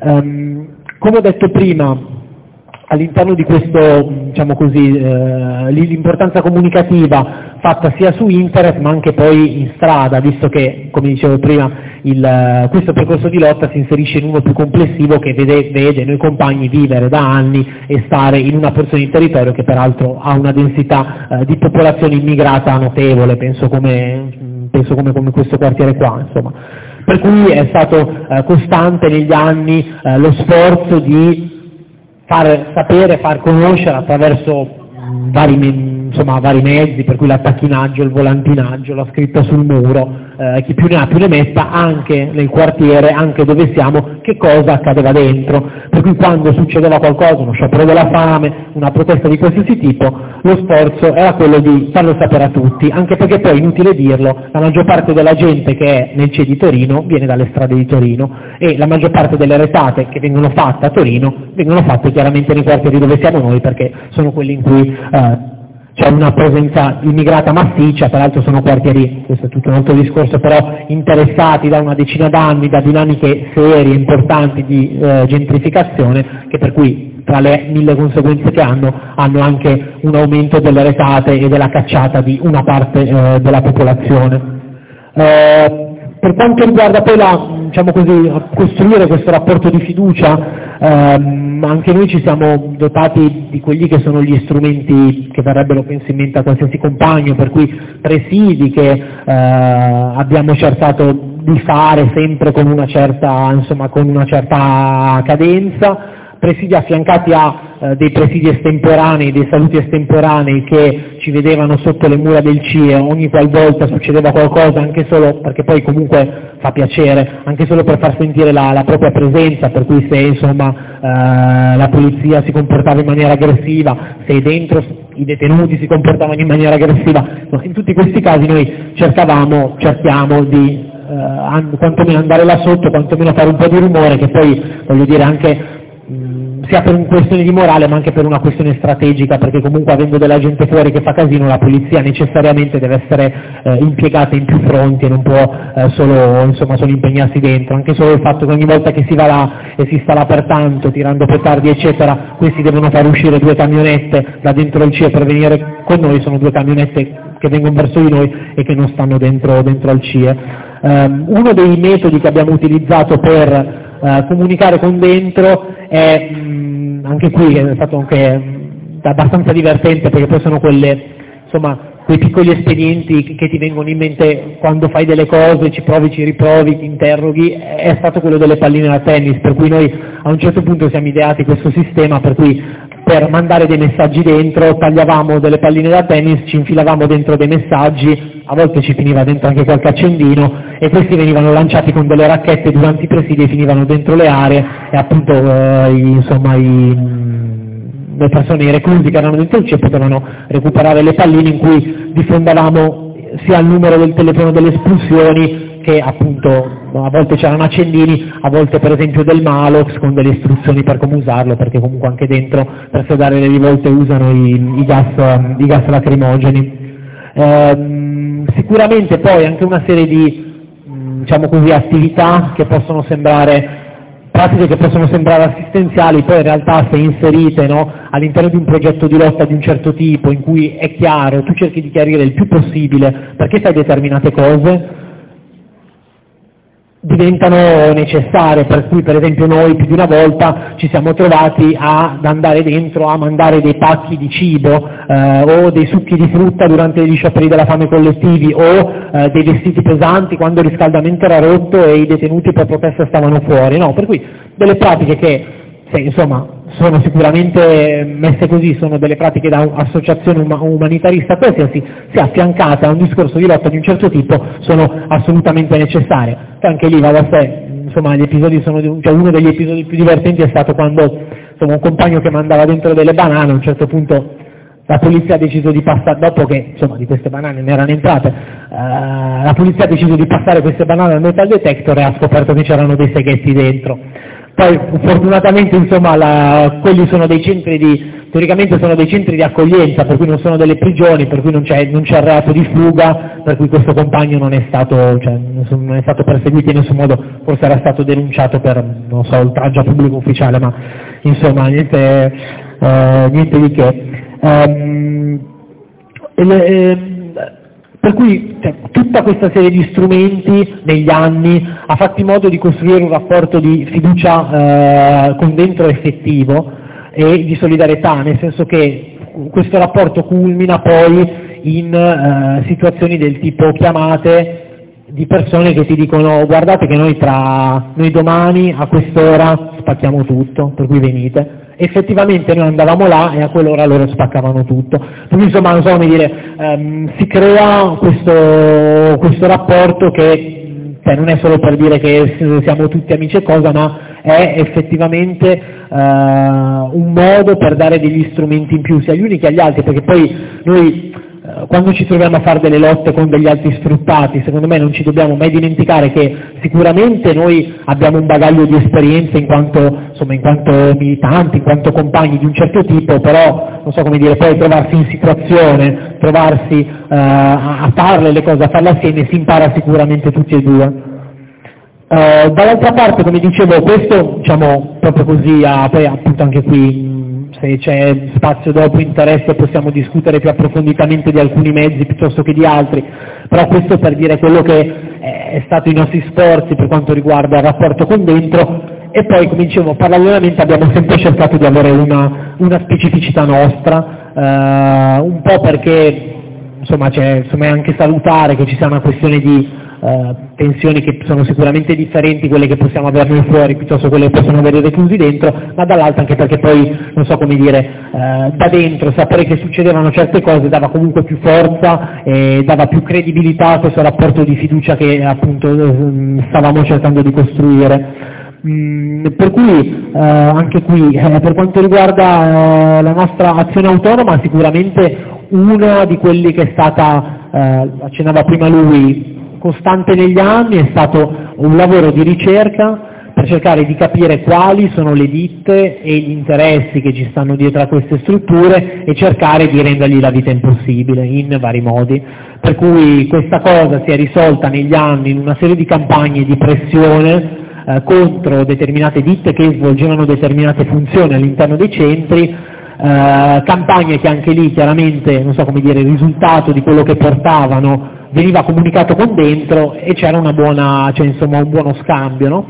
Um, come ho detto prima, all'interno di questo, diciamo così, eh, l'importanza comunicativa fatta sia su internet ma anche poi in strada, visto che, come dicevo prima, il, questo percorso di lotta si inserisce in uno più complessivo che vede, vede noi compagni vivere da anni e stare in una porzione di territorio che peraltro ha una densità eh, di popolazione immigrata notevole, penso come, penso come, come questo quartiere qua, insomma. Per cui è stato eh, costante negli anni eh, lo sforzo di far sapere, far conoscere attraverso mh, vari, insomma, vari mezzi, per cui l'attacchinaggio, il volantinaggio, la scritta sul muro, eh, chi più ne ha più ne metta, anche nel quartiere, anche dove siamo, che cosa accadeva dentro. Per cui quando succedeva qualcosa, uno sciopero della fame, una protesta di qualsiasi tipo, lo sforzo era quello di farlo sapere a tutti, anche perché poi, inutile dirlo, la maggior parte della gente che è nel C E di Torino viene dalle strade di Torino e la maggior parte delle retate che vengono fatte a Torino vengono fatte chiaramente nei quartieri dove siamo noi, perché sono quelli in cui eh, c'è una presenza immigrata massiccia, peraltro sono quartieri, questo è tutto un altro discorso, però interessati da una decina d'anni da dinamiche serie, importanti di eh, gentrificazione, che per cui tra le mille conseguenze che hanno, hanno anche un aumento delle retate e della cacciata di una parte eh, della popolazione. Eh, per quanto riguarda poi la, diciamo così, costruire questo rapporto di fiducia, ehm, anche noi ci siamo dotati di quelli che sono gli strumenti che verrebbero penso in mente a qualsiasi compagno, per cui presidi che eh, abbiamo cercato di fare sempre con una certa, insomma, con una certa cadenza, presidi affiancati a eh, dei presidi estemporanei, dei saluti estemporanei che ci vedevano sotto le mura del C I E ogni qualvolta succedeva qualcosa, anche solo perché poi comunque fa piacere, anche solo per far sentire la, la propria presenza, per cui se insomma eh, la polizia si comportava in maniera aggressiva, se dentro i detenuti si comportavano in maniera aggressiva, in tutti questi casi noi cercavamo, cerchiamo di eh, quantomeno andare là sotto, quantomeno fare un po' di rumore, che poi voglio dire anche sia per una questione di morale ma anche per una questione strategica, perché comunque avendo della gente fuori che fa casino la polizia necessariamente deve essere eh, impiegata in più fronti e non può eh, solo, insomma, solo impegnarsi dentro, anche solo il fatto che ogni volta che si va là e si sta là per tanto tirando petardi eccetera, questi devono far uscire due camionette da dentro il C I E per venire con noi, sono due camionette che vengono verso di noi e che non stanno dentro, dentro al C I E. Um, uno dei metodi che abbiamo utilizzato per Uh, comunicare con dentro è, mh, anche qui è stato anche mh, abbastanza divertente, perché poi sono quelle, insomma, quei piccoli espedienti che ti vengono in mente quando fai delle cose, ci provi, ci riprovi, ti interroghi, è stato quello delle palline da tennis, per cui noi a un certo punto siamo ideati questo sistema per cui per mandare dei messaggi dentro tagliavamo delle palline da tennis, ci infilavamo dentro dei messaggi, a volte ci finiva dentro anche qualche accendino e questi venivano lanciati con delle racchette durante i presidi e finivano dentro le aree e appunto eh, i, insomma i le persone, i reclusi che erano dentro il C E P potevano recuperare le palline in cui diffondavamo sia il numero del telefono delle espulsioni che appunto a volte c'erano accendini, a volte per esempio del Malox con delle istruzioni per come usarlo, perché comunque anche dentro per sedare le rivolte usano i, i, gas, i gas lacrimogeni. Ehm, sicuramente poi anche una serie di diciamo così, attività che possono sembrare pratiche che possono sembrare assistenziali, poi in realtà se inserite no, all'interno di un progetto di lotta di un certo tipo, in cui è chiaro, tu cerchi di chiarire il più possibile perché fai determinate cose, diventano necessarie, per cui per esempio noi più di una volta ci siamo trovati ad andare dentro a mandare dei pacchi di cibo eh, o dei succhi di frutta durante gli scioperi della fame collettivi o eh, dei vestiti pesanti quando il riscaldamento era rotto e i detenuti per protesta stavano fuori, no? Per cui delle pratiche che se, insomma sono sicuramente messe così, sono delle pratiche da associazione umanitarista qualsiasi, se affiancate a un discorso di lotta di un certo tipo sono assolutamente necessarie. Poi anche lì va da sé, insomma gli episodi sono, cioè uno degli episodi più divertenti è stato quando insomma, un compagno che mandava dentro delle banane, a un certo punto la polizia ha deciso di passare, dopo che insomma di queste banane ne erano entrate, eh, la polizia ha deciso di passare queste banane al metal detector e ha scoperto che c'erano dei seghetti dentro. Poi fortunatamente insomma la, quelli sono dei centri di, teoricamente sono dei centri di accoglienza, per cui non sono delle prigioni, per cui non c'è, non c'è reato di fuga, per cui questo compagno non è stato, cioè, non è stato perseguito in nessun modo, forse era stato denunciato per, non so, oltraggio a pubblico ufficiale, ma insomma niente, eh, niente di che. Um, le, eh, Per cui cioè, tutta questa serie di strumenti negli anni ha fatto in modo di costruire un rapporto di fiducia eh, con dentro effettivo e di solidarietà, nel senso che questo rapporto culmina poi in eh, situazioni del tipo chiamate di persone che ti dicono guardate che noi tra noi domani a quest'ora spacchiamo tutto, per cui venite. Effettivamente noi andavamo là e a quell'ora loro spaccavano tutto. Quindi insomma non so come dire, ehm, si crea questo, questo rapporto che cioè, non è solo per dire che siamo tutti amici e cosa, ma è effettivamente eh, un modo per dare degli strumenti in più sia agli uni che agli altri, perché poi noi eh, quando ci troviamo a fare delle lotte con degli altri sfruttati, secondo me non ci dobbiamo mai dimenticare che sicuramente noi abbiamo un bagaglio di esperienze in quanto, insomma, in quanto militanti, in quanto compagni di un certo tipo, però non so come dire, poi trovarsi in situazione, trovarsi eh, a farle le cose, a farle assieme, si impara sicuramente tutti e due. Uh, dall'altra parte, come dicevo, questo diciamo proprio così, a, poi appunto anche qui se c'è spazio dopo interesse possiamo discutere più approfonditamente di alcuni mezzi piuttosto che di altri, però questo per dire quello che è stato i nostri sforzi per quanto riguarda il rapporto con dentro, e poi come dicevo parallelamente abbiamo sempre cercato di avere una, una specificità nostra, uh, un po' perché insomma, c'è, insomma è anche salutare che ci sia una questione di Uh, tensioni che sono sicuramente differenti quelle che possiamo avere noi fuori piuttosto che quelle che possono avere i reclusi dentro, ma dall'altra anche perché poi, non so come dire, uh, da dentro sapere che succedevano certe cose dava comunque più forza e dava più credibilità a questo rapporto di fiducia che appunto stavamo cercando di costruire. Mm, per cui uh, anche qui eh, per quanto riguarda uh, la nostra azione autonoma, sicuramente una di quelli che è stata, uh, accennava prima lui, costante negli anni è stato un lavoro di ricerca per cercare di capire quali sono le ditte e gli interessi che ci stanno dietro a queste strutture e cercare di rendergli la vita impossibile in vari modi. Per cui questa cosa si è risolta negli anni in una serie di campagne di pressione eh, contro determinate ditte che svolgevano determinate funzioni all'interno dei centri, eh, campagne che anche lì chiaramente, non so come dire, il risultato di quello che portavano veniva comunicato con dentro e c'era una buona, cioè insomma un buono scambio, no?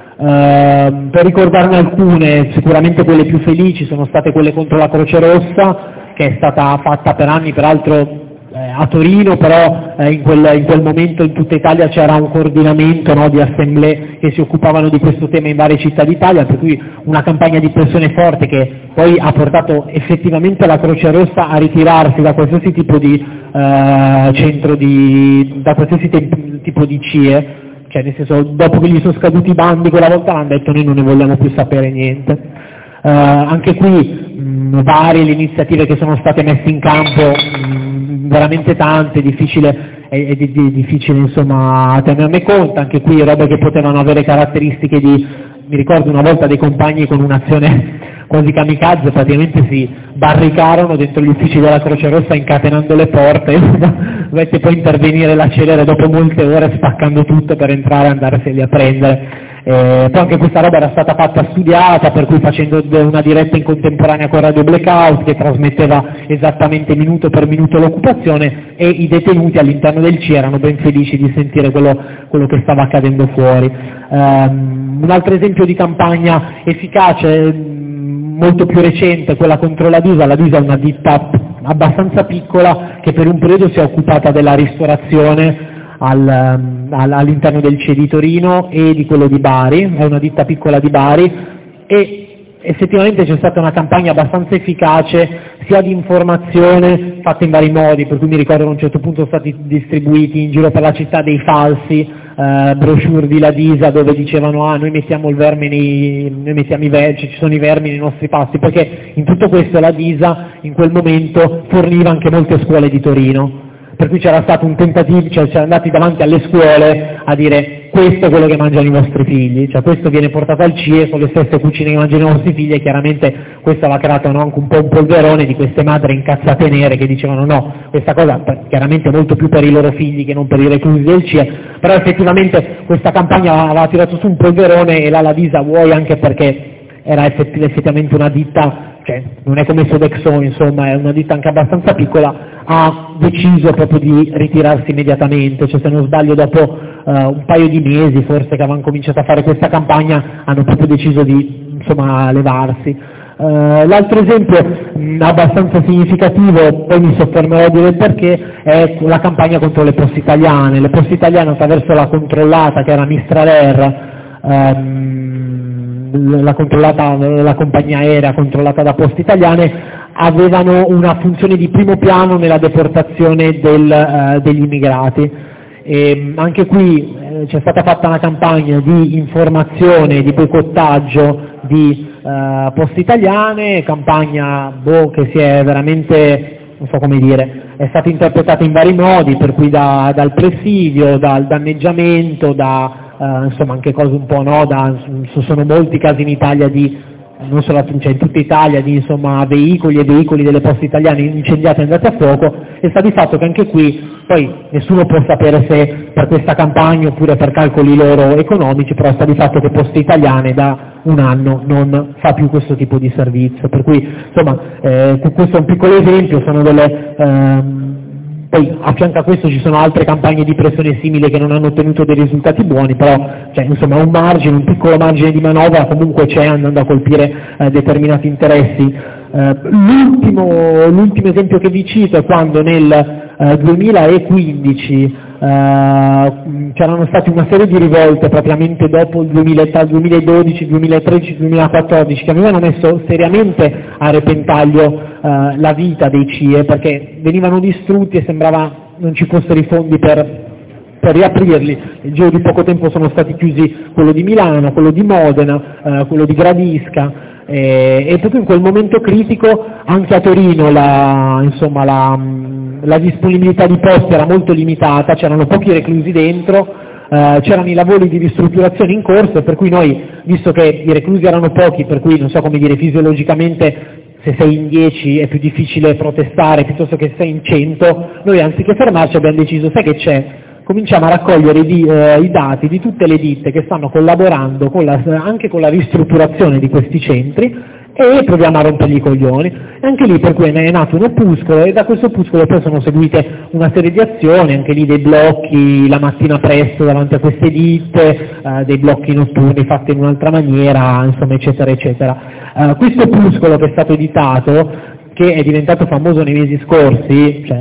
Uh, per ricordarne alcune, sicuramente quelle più felici sono state quelle contro la Croce Rossa, che è stata fatta per anni, peraltro eh, a Torino, però eh, in, quel, in quel momento in tutta Italia c'era un coordinamento, no, di assemblee che si occupavano di questo tema in varie città d'Italia, per cui una campagna di pressione forte che poi ha portato effettivamente la Croce Rossa a ritirarsi da qualsiasi tipo di eh, centro di, da qualsiasi te- tipo di C I E, cioè nel senso, dopo che gli sono scaduti i bandi quella volta hanno detto noi non ne vogliamo più sapere niente. Eh, anche qui mh, varie le iniziative che sono state messe in campo, mh, veramente tante, difficile è, è di, di, difficile insomma tenerne conto, anche qui robe che potevano avere caratteristiche di, mi ricordo una volta dei compagni con un'azione quasi kamikaze, praticamente si barricarono dentro gli uffici della Croce Rossa incatenando le porte, dovette poi intervenire la Celere dopo molte ore spaccando tutto per entrare e andarseli a prendere. Eh, poi anche questa roba era stata fatta studiata, per cui facendo una diretta in contemporanea con Radio Blackout che trasmetteva esattamente minuto per minuto l'occupazione, e i detenuti all'interno del C I E erano ben felici di sentire quello, quello che stava accadendo fuori. Um, un altro esempio di campagna efficace molto più recente, quella contro la Disa. La Disa è una ditta abbastanza piccola che per un periodo si è occupata della ristorazione al, all'interno del C I E di Torino e di quello di Bari, è una ditta piccola di Bari, e effettivamente c'è stata una campagna abbastanza efficace sia di informazione fatta in vari modi, per cui mi ricordo che a un certo punto sono stati distribuiti in giro per la città dei falsi eh, brochure di La Disa dove dicevano ah noi mettiamo il verme nei, noi mettiamo i vermi, ci sono i vermi nei nostri pasti, perché in tutto questo La Disa in quel momento forniva anche molte scuole di Torino, per cui c'era stato un tentativo, cioè c'erano andati davanti alle scuole a dire questo è quello che mangiano i vostri figli, cioè questo viene portato al C I E, sono le stesse cucine che mangiano i nostri figli, e chiaramente questo aveva creato no, anche un po' un polverone di queste madri incazzate nere che dicevano no, questa cosa chiaramente molto più per i loro figli che non per i reclusi del C I E, però effettivamente questa campagna aveva tirato su un polverone, e la La Disa vuoi anche perché era effettivamente una ditta, cioè non è come Sodexo, insomma è una ditta anche abbastanza piccola, ha deciso proprio di ritirarsi immediatamente, cioè se non sbaglio dopo uh, un paio di mesi forse che avevano cominciato a fare questa campagna hanno proprio deciso di insomma levarsi. Uh, l'altro esempio mh, abbastanza significativo, poi mi soffermerò a dire il perché, è la campagna contro le poste italiane. Le poste italiane attraverso la controllata che era Mistral Air, um, la controllata, la compagnia aerea controllata da Poste Italiane, avevano una funzione di primo piano nella deportazione del, uh, degli immigrati. E anche qui eh, c'è stata fatta una campagna di informazione, di boicottaggio di uh, Poste Italiane, campagna boh, che si è veramente, non so come dire, è stata interpretata in vari modi, per cui da, dal presidio, dal danneggiamento, da uh, insomma anche cose un po' no, da, sono molti casi in Italia di non solo cioè in tutta Italia di insomma veicoli e veicoli delle Poste Italiane incendiati e andati a fuoco, e sta di fatto che anche qui poi nessuno può sapere se per questa campagna oppure per calcoli loro economici, però sta di fatto che Poste Italiane da un anno non fa più questo tipo di servizio, per cui insomma eh, questo è un piccolo esempio, sono delle ehm, poi a fianco a questo ci sono altre campagne di pressione simili che non hanno ottenuto dei risultati buoni, però cioè, insomma un margine, un piccolo margine di manovra comunque c'è andando a colpire eh, determinati interessi. Eh, l'ultimo, l'ultimo esempio che vi cito è quando nel eh, duemilaquindici eh, c'erano state una serie di rivolte praticamente dopo il duemiladodici, duemilatredici, duemilaquattordici che avevano messo seriamente a repentaglio Uh, la vita dei C I E, perché venivano distrutti e sembrava non ci fossero i fondi per, per riaprirli. Nel giro di poco tempo sono stati chiusi quello di Milano, quello di Modena, uh, quello di Gradisca, e, e proprio in quel momento critico anche a Torino la, insomma, la, la disponibilità di posti era molto limitata, c'erano pochi reclusi dentro, uh, c'erano i lavori di ristrutturazione in corso, per cui noi, visto che i reclusi erano pochi, per cui non so come dire fisiologicamente se sei in dieci è più difficile protestare piuttosto che se sei in cento, noi anziché fermarci abbiamo deciso, sai che c'è, cominciamo a raccogliere i, eh, i dati di tutte le ditte che stanno collaborando con la, anche con la ristrutturazione di questi centri, e proviamo a rompergli i coglioni. E anche lì per cui è nato un opuscolo, e da questo opuscolo poi sono seguite una serie di azioni, anche lì dei blocchi la mattina presto davanti a queste ditte, eh, dei blocchi notturni fatti in un'altra maniera, insomma eccetera eccetera. Uh, questo opuscolo che è stato editato, che è diventato famoso nei mesi scorsi, cioè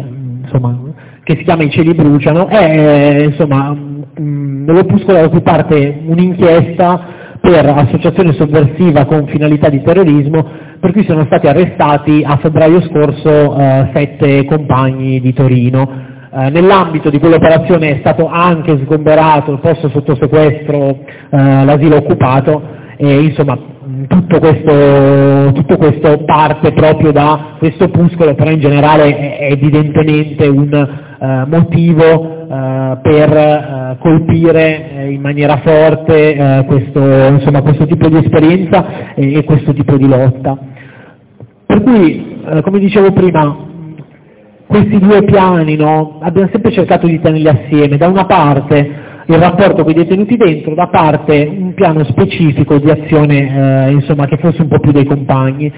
insomma, che si chiama I cieli bruciano, è insomma, nell'opuscolo da cui parte un'inchiesta per associazione sovversiva con finalità di terrorismo, per cui sono stati arrestati a febbraio scorso eh, sette compagni di Torino. Eh, nell'ambito di quell'operazione è stato anche sgomberato il posto sotto sequestro, eh, l'asilo occupato, e insomma tutto questo, tutto questo parte proprio da questo opuscolo, però in generale è evidentemente un eh, motivo Uh, per uh, colpire uh, in maniera forte uh, questo, insomma, questo tipo di esperienza e, e questo tipo di lotta. Per cui, uh, come dicevo prima, questi due piani, no, abbiamo sempre cercato di tenerli assieme. Da una parte il rapporto con i detenuti dentro, da parte un piano specifico di azione uh, insomma, che fosse un po' più dei compagni.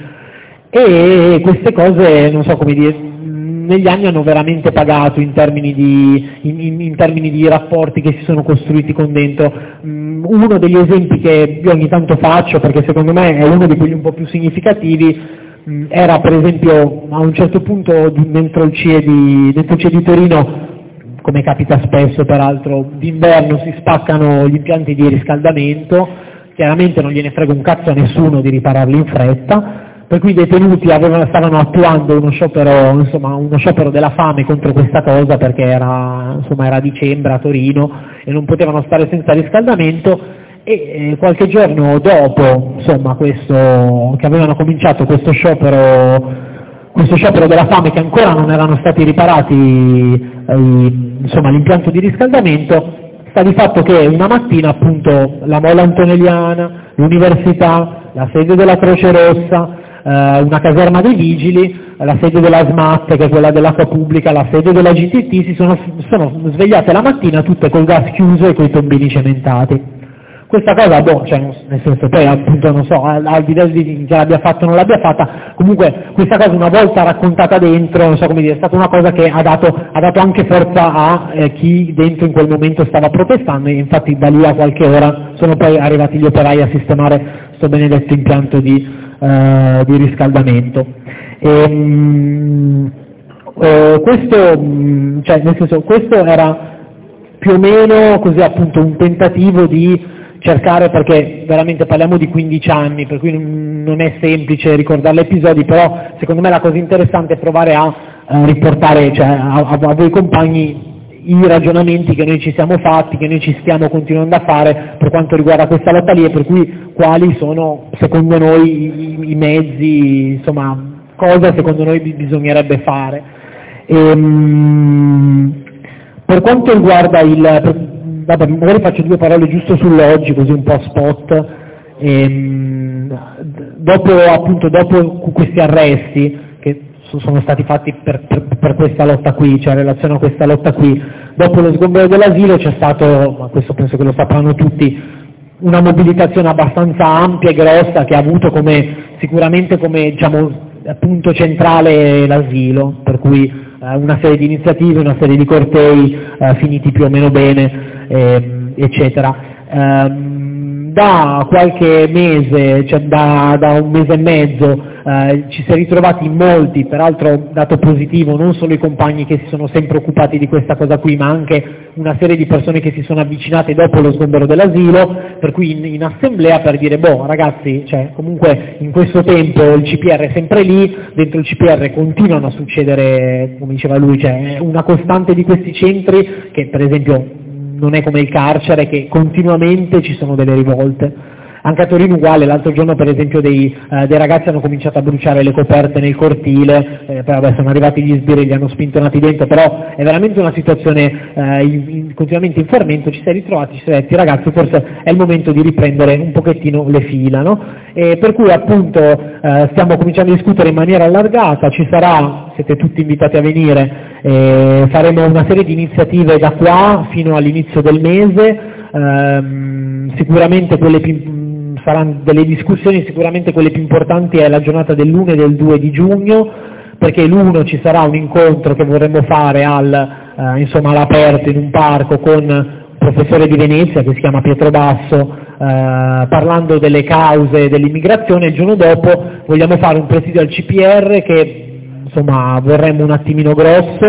E queste cose, non so come dire, negli anni hanno veramente pagato in termini di, in, in, in termini di rapporti che si sono costruiti con dentro. Um, uno degli esempi che io ogni tanto faccio, perché secondo me è uno di quelli un po' più significativi, um, era per esempio a un certo punto dentro il C I E di, dentro il C I E di Torino, come capita spesso peraltro, d'inverno si spaccano gli impianti di riscaldamento, chiaramente non gliene frega un cazzo a nessuno di ripararli in fretta, per cui i detenuti avevano, stavano attuando uno sciopero, insomma, uno sciopero della fame contro questa cosa, perché era, insomma, era dicembre a Torino e non potevano stare senza riscaldamento, e eh, qualche giorno dopo, insomma, questo, che avevano cominciato questo sciopero, questo sciopero della fame, che ancora non erano stati riparati eh, insomma, l'impianto di riscaldamento, sta di fatto che una mattina appunto la Molla Antonelliana, l'università, la sede della Croce Rossa, una caserma dei vigili, la sede della SMAT, che è quella dell'acqua pubblica, la sede della G T T, si sono, sono svegliate la mattina tutte col gas chiuso e coi tombini cementati. Questa cosa, boh, cioè, nel senso, poi appunto non so, al, al di là di che l'abbia fatto o non l'abbia fatta, comunque questa cosa una volta raccontata dentro, non so come dire, è stata una cosa che ha dato, ha dato anche forza a eh, chi dentro in quel momento stava protestando, e infatti da lì a qualche ora sono poi arrivati gli operai a sistemare questo benedetto impianto di Uh, di riscaldamento. E, um, uh, questo, um, cioè, nel senso, questo era più o meno così appunto un tentativo di cercare, perché veramente parliamo di quindici anni, per cui non è semplice ricordare gli episodi, però secondo me la cosa interessante è provare a uh, riportare, cioè, a, a, a voi compagni, i ragionamenti che noi ci siamo fatti, che noi ci stiamo continuando a fare per quanto riguarda questa lotta lì, e per cui quali sono secondo noi i, i mezzi, insomma, cosa secondo noi bisognerebbe fare. Ehm, per quanto riguarda il, per, vabbè, magari faccio due parole giusto sull'oggi, così un po' spot. Ehm, dopo appunto dopo questi arresti che sono stati fatti per, per, per questa lotta qui, cioè in relazione a questa lotta qui, dopo lo sgombero dell'asilo c'è stato, ma questo penso che lo sapranno tutti, una mobilitazione abbastanza ampia e grossa che ha avuto come, sicuramente come, diciamo, punto centrale l'asilo, per cui eh, una serie di iniziative, una serie di cortei eh, finiti più o meno bene, eh, eccetera. Um, da qualche mese, cioè da, da un mese e mezzo, eh, ci si è ritrovati in molti, peraltro dato positivo, non solo i compagni che si sono sempre occupati di questa cosa qui, ma anche una serie di persone che si sono avvicinate dopo lo sgombero dell'asilo, per cui in, in assemblea per dire, boh ragazzi, cioè, comunque in questo tempo il C P R è sempre lì, dentro il C P R continuano a succedere, come diceva lui, cioè una costante di questi centri che per esempio non è come il carcere, che continuamente ci sono delle rivolte. Anche a Torino uguale, l'altro giorno per esempio dei, eh, dei ragazzi hanno cominciato a bruciare le coperte nel cortile, eh, poi vabbè sono arrivati gli sbirri e li hanno spintonati dentro, però è veramente una situazione eh, in, in, continuamente in fermento, ci si è ritrovati, ci si è detti ragazzi forse è il momento di riprendere un pochettino le fila, no? E per cui appunto eh, stiamo cominciando a discutere in maniera allargata, ci sarà, siete tutti invitati a venire, eh, faremo una serie di iniziative da qua fino all'inizio del mese, ehm, sicuramente quelle più saranno delle discussioni, sicuramente quelle più importanti è la giornata dell'uno e del due di giugno, perché l'uno ci sarà un incontro che vorremmo fare al, eh, insomma, all'aperto in un parco con un professore di Venezia che si chiama Pietro Basso, eh, parlando delle cause dell'immigrazione. Il giorno dopo vogliamo fare un presidio al C P R che insomma vorremmo un attimino grosso,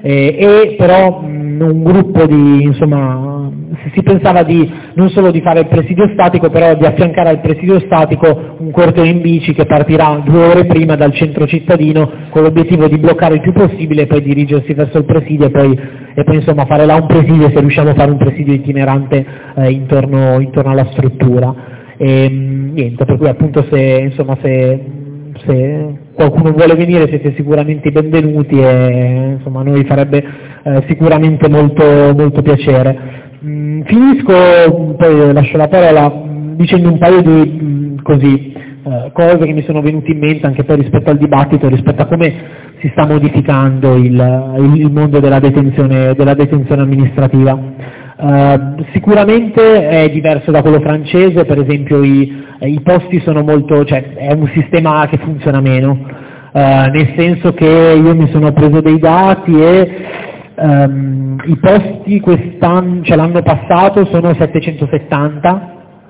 eh, e però mh, un gruppo di, insomma, si pensava di non solo di fare il presidio statico, però di affiancare al presidio statico un corteo in bici che partirà due ore prima dal centro cittadino con l'obiettivo di bloccare il più possibile e poi dirigersi verso il presidio e poi, e poi insomma fare là un presidio, se riusciamo a fare un presidio itinerante eh, intorno, intorno alla struttura. E, niente, per cui appunto se, insomma, se, se qualcuno vuole venire siete sicuramente benvenuti e insomma, a noi farebbe eh, sicuramente molto, molto piacere. Mm, finisco, poi lascio la parola mh, dicendo un paio di mh, così, eh, cose che mi sono venute in mente anche poi rispetto al dibattito, rispetto a come si sta modificando il, il, il mondo della detenzione, della detenzione amministrativa. Uh, sicuramente è diverso da quello francese, per esempio i, i posti sono molto, cioè è un sistema che funziona meno, uh, nel senso che io mi sono preso dei dati e um, i posti quest'anno, cioè l'anno passato sono settecentosettanta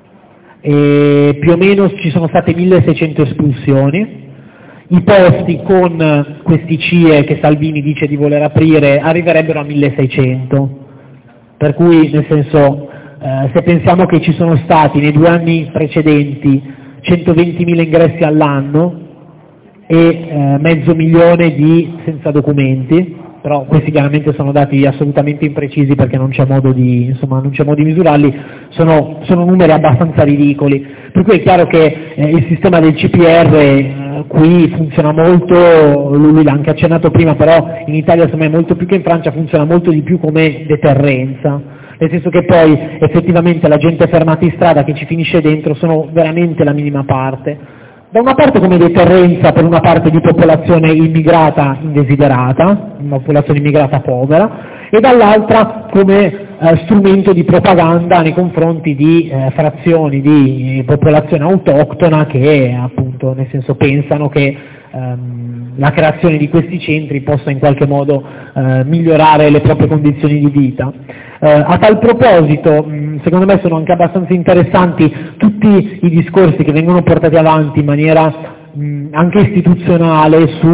e più o meno ci sono state milleseicento espulsioni. I posti con questi C I E che Salvini dice di voler aprire arriverebbero a milleseicento. Per cui, nel senso, eh, se pensiamo che ci sono stati nei due anni precedenti centoventimila ingressi all'anno e eh, mezzo milione di senza documenti, però questi chiaramente sono dati assolutamente imprecisi perché non c'è modo di, insomma, non c'è modo di misurarli, sono, sono numeri abbastanza ridicoli. Per cui è chiaro che eh, il sistema del C P R eh, qui funziona molto, lui l'ha anche accennato prima, però in Italia insomma è molto più che in Francia, funziona molto di più come deterrenza, nel senso che poi effettivamente la gente fermata in strada che ci finisce dentro sono veramente la minima parte. Da una parte come deterrenza per una parte di popolazione immigrata indesiderata, una popolazione immigrata povera, e dall'altra come eh, strumento di propaganda nei confronti di eh, frazioni di popolazione autoctona che appunto nel senso pensano che ehm, la creazione di questi centri possa in qualche modo eh, migliorare le proprie condizioni di vita. Eh, a tal proposito, mh, secondo me sono anche abbastanza interessanti tutti i discorsi che vengono portati avanti in maniera mh, anche istituzionale su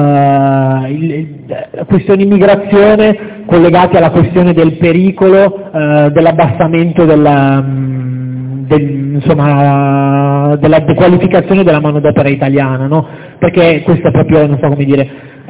uh, il, il, questioni immigrazione collegati alla questione del pericolo uh, dell'abbassamento della, mh, del, insomma, della dequalificazione della manodopera italiana, no? Perché questo è proprio, non so come dire,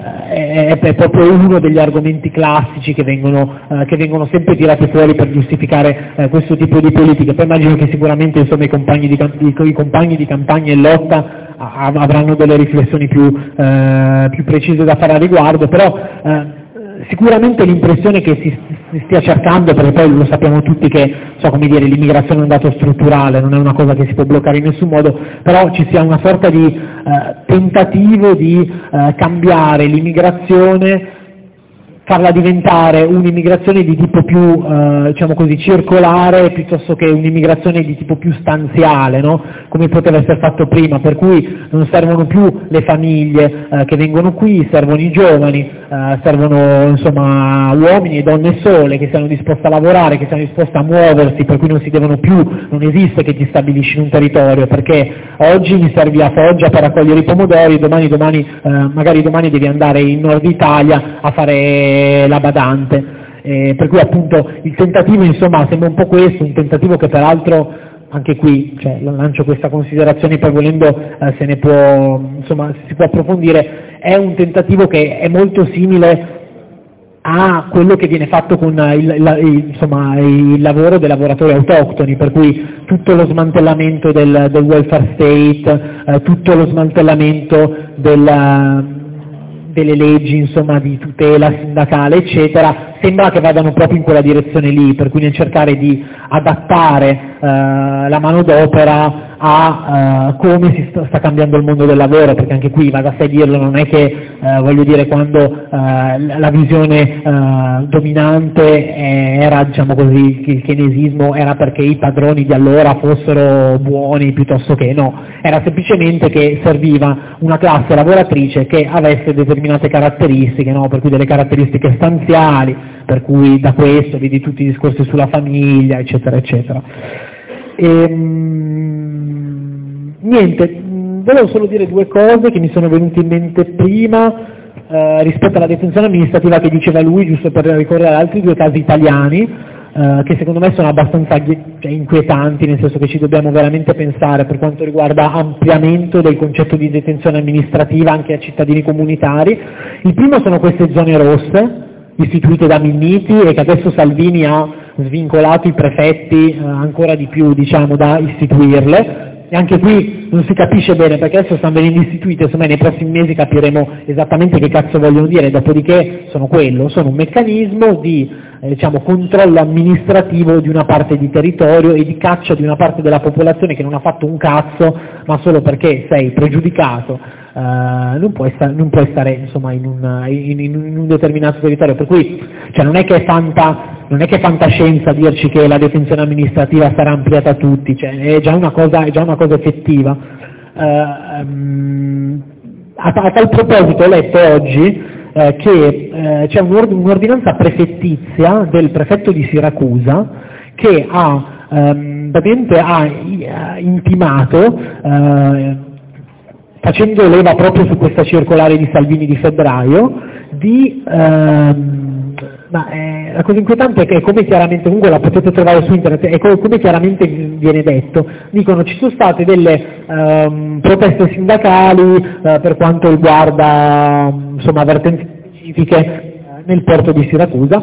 È, è proprio uno degli argomenti classici che vengono, eh, che vengono sempre tirati fuori per giustificare eh, questo tipo di politiche. Poi immagino che sicuramente insomma, i, compagni di, i, i compagni di campagna e lotta a, avranno delle riflessioni più, eh, più precise da fare a riguardo, però eh, sicuramente l'impressione che si, si stia cercando, perché poi lo sappiamo tutti che so come dire, l'immigrazione è un dato strutturale, non è una cosa che si può bloccare in nessun modo, però ci sia una sorta di eh, tentativo di eh, cambiare l'immigrazione, farla diventare un'immigrazione di tipo più, eh, diciamo così, circolare piuttosto che un'immigrazione di tipo più stanziale, no? Come poteva essere fatto prima, per cui non servono più le famiglie eh, che vengono qui, servono i giovani, eh, servono insomma uomini e donne sole che siano disposti a lavorare, che siano disposti a muoversi, per cui non si devono più, non esiste che ti stabilisci in un territorio, perché oggi mi servi a Foggia per raccogliere i pomodori, domani, domani eh, magari domani devi andare in Nord Italia a fare la badante, eh, per cui appunto il tentativo insomma sembra un po' questo, un tentativo che peraltro anche qui, cioè, lancio questa considerazione poi volendo eh, se ne può, insomma si può approfondire, è un tentativo che è molto simile a quello che viene fatto con il, il, insomma, il lavoro dei lavoratori autoctoni, per cui tutto lo smantellamento del, del welfare state, eh, tutto lo smantellamento del delle leggi insomma di tutela sindacale eccetera, sembra che vadano proprio in quella direzione lì, per cui nel cercare di adattare eh, la manodopera a uh, come si sta, sta cambiando il mondo del lavoro, perché anche qui va da sé dirlo, non è che uh, voglio dire quando uh, la visione uh, dominante era, diciamo così, il keynesismo era perché i padroni di allora fossero buoni piuttosto che no, era semplicemente che serviva una classe lavoratrice che avesse determinate caratteristiche, no? Per cui delle caratteristiche stanziali, per cui da questo vedi tutti i discorsi sulla famiglia eccetera eccetera. E, niente, volevo solo dire due cose che mi sono venute in mente prima. eh, rispetto alla detenzione amministrativa che diceva lui, giusto per ricordare altri due casi italiani, Uh, che secondo me sono abbastanza cioè, inquietanti, nel senso che ci dobbiamo veramente pensare per quanto riguarda ampliamento del concetto di detenzione amministrativa anche a cittadini comunitari. Il primo sono queste zone rosse istituite da Minniti e che adesso Salvini ha svincolato i prefetti uh, ancora di più, diciamo, da istituirle. E anche qui non si capisce bene perché adesso stanno venendo istituite, insomma nei prossimi mesi capiremo esattamente che cazzo vogliono dire, dopodiché sono quello, sono un meccanismo di eh, diciamo, controllo amministrativo di una parte di territorio e di caccia di una parte della popolazione che non ha fatto un cazzo, ma solo perché sei pregiudicato. Uh, non, puoi sta- non puoi stare insomma, in, un, in, in un determinato territorio, per cui cioè, non, è che è fanta, non è che è fantascienza dirci che la detenzione amministrativa sarà ampliata a tutti, cioè, è, già una cosa, è già una cosa effettiva. Uh, um, a, a tal proposito ho letto oggi eh, che eh, c'è un'ord- un'ordinanza prefettizia del prefetto di Siracusa che ha, um, ha intimato eh, facendo leva proprio su questa circolare di Salvini di febbraio, di, ehm, ma eh, la cosa inquietante è che come chiaramente, comunque la potete trovare su internet, e come, come chiaramente viene detto, dicono ci sono state delle ehm, proteste sindacali eh, per quanto riguarda insomma, avvertenze specifiche nel porto di Siracusa.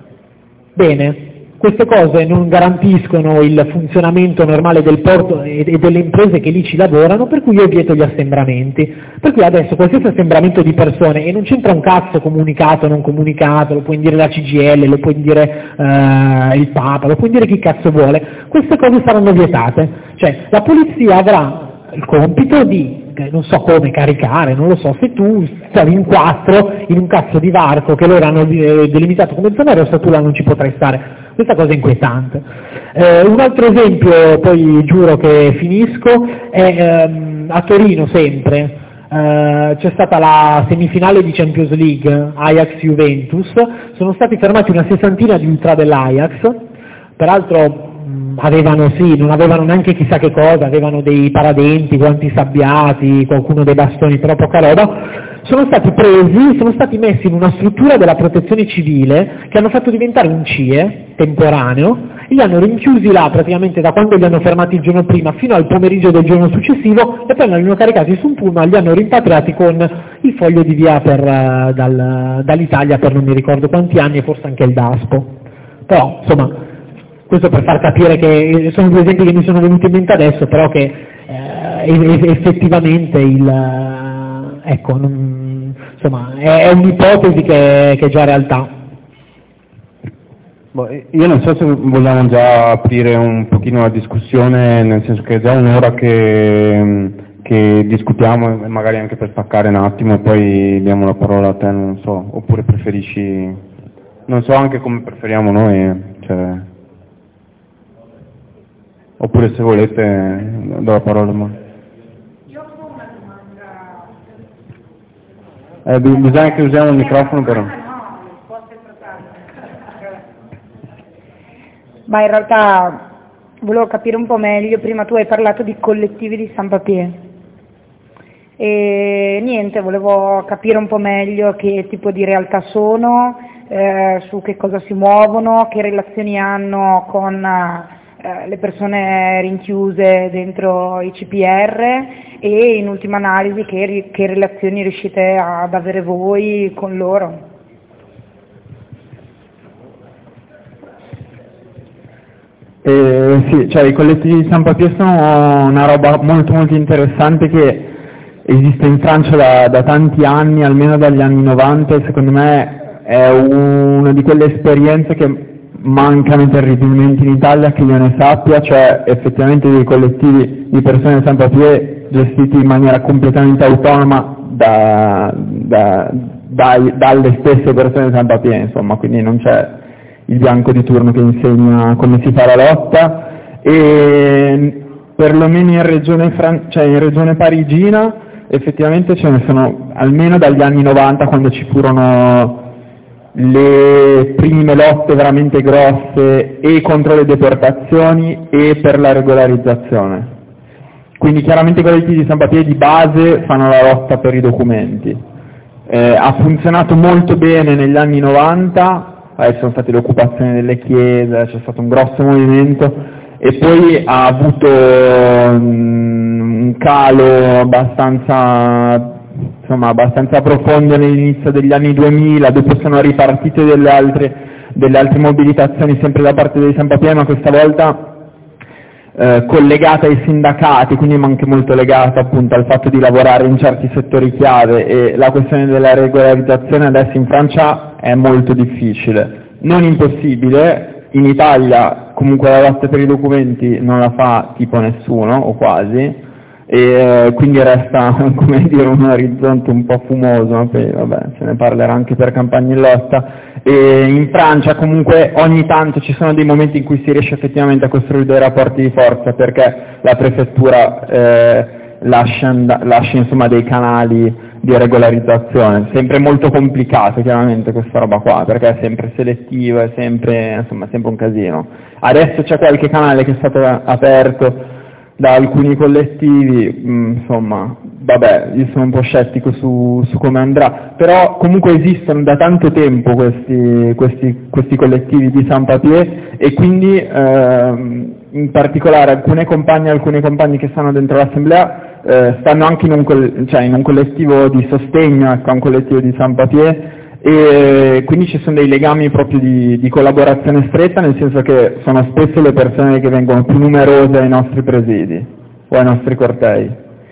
Bene. Queste cose non garantiscono il funzionamento normale del porto e delle imprese che lì ci lavorano, per cui io vieto gli assembramenti. Per cui adesso qualsiasi assembramento di persone, e non c'entra un cazzo comunicato o non comunicato, lo può indire la C G I L, lo può indire eh, il Papa, lo può indire chi cazzo vuole, queste cose saranno vietate. Cioè la polizia avrà il compito di, non so come caricare, non lo so, se tu stavi in quattro in un cazzo di varco che loro hanno delimitato come zona rossa, tu là non ci potrai stare. Questa cosa è inquietante. Eh, un altro esempio, poi giuro che finisco, è ehm, a Torino sempre, eh, c'è stata la semifinale di Champions League, Ajax-Juventus, sono stati fermati una sessantina di ultra dell'Ajax, peraltro avevano, sì, non avevano neanche chissà che cosa, avevano dei paradenti, guanti sabbiati, qualcuno dei bastoni, però poca roba. Sono stati presi, sono stati messi in una struttura della protezione civile che hanno fatto diventare un C I E temporaneo e li hanno rinchiusi là praticamente da quando li hanno fermati il giorno prima fino al pomeriggio del giorno successivo e poi li hanno caricati su un pullman, li hanno rimpatriati con il foglio di via per, uh, dal, dall'Italia per non mi ricordo quanti anni e forse anche il DASPO. Però insomma questo per far capire che sono due esempi che mi sono venuti in mente adesso, però che eh, effettivamente il ecco, non, insomma, è, è un'ipotesi che, che è già realtà. Boh, io non so se vogliamo già aprire un pochino la discussione, nel senso che è già un'ora che, che discutiamo, magari anche per staccare un attimo e poi diamo la parola a te, non so, oppure preferisci, non so anche come preferiamo noi, cioè, oppure se volete do la parola a me. Eh, bisogna che usiamo il microfono però. Ma in realtà volevo capire un po' meglio, prima tu hai parlato di collettivi di San Papier e niente, volevo capire un po' meglio che tipo di realtà sono, eh, su che cosa si muovono, che relazioni hanno con eh, le persone rinchiuse dentro i C P R e in ultima analisi che, che relazioni riuscite ad avere voi con loro. Eh, sì, cioè i collettivi di San Papier sono una roba molto molto interessante che esiste in Francia da, da tanti anni, almeno dagli anni novanta, e secondo me è una di quelle esperienze che mancano terribilmente in Italia, che io ne sappia, cioè effettivamente dei collettivi di persone di San Papier gestiti in maniera completamente autonoma da, da, dai, dalle stesse persone di San Papier, insomma, quindi non c'è il bianco di turno che insegna come si fa la lotta, e perlomeno in regione, Fran- cioè in regione parigina effettivamente ce ne sono almeno dagli anni novanta, quando ci furono le prime lotte veramente grosse e contro le deportazioni e per la regolarizzazione. Quindi chiaramente i collettivi di San Papier di base fanno la lotta per i documenti. eh, ha funzionato molto bene negli anni novanta, eh, sono state le occupazioni delle chiese, c'è stato un grosso movimento, e poi ha avuto um, un calo abbastanza, insomma, abbastanza profondo all'inizio degli anni duemila, dopo sono ripartite delle altre, delle altre mobilitazioni sempre da parte dei San Papier, ma questa volta eh, collegata ai sindacati, quindi anche molto legata appunto al fatto di lavorare in certi settori chiave, e la questione della regolarizzazione adesso in Francia è molto difficile, non impossibile. In Italia comunque la lotta per i documenti non la fa tipo nessuno, o quasi, e quindi resta, come dire, un orizzonte un po' fumoso, ma poi vabbè, se ne parlerà anche per campagne in lotta. E in Francia comunque ogni tanto ci sono dei momenti in cui si riesce effettivamente a costruire dei rapporti di forza, perché la prefettura eh, lascia, lascia insomma dei canali di regolarizzazione, sempre molto complicato chiaramente questa roba qua, perché è sempre selettivo, è sempre, insomma, sempre un casino. Adesso c'è qualche canale che è stato aperto da alcuni collettivi, mh, insomma, vabbè, io sono un po' scettico su, su come andrà, però comunque esistono da tanto tempo questi, questi, questi collettivi di San Papier, e quindi ehm, in particolare alcune compagne e alcuni compagni che stanno dentro l'assemblea eh, stanno anche in un, cioè in un collettivo di sostegno, ecco, a un collettivo di San Papier, e quindi ci sono dei legami proprio di, di collaborazione stretta, nel senso che sono spesso le persone che vengono più numerose ai nostri presidi o ai nostri cortei.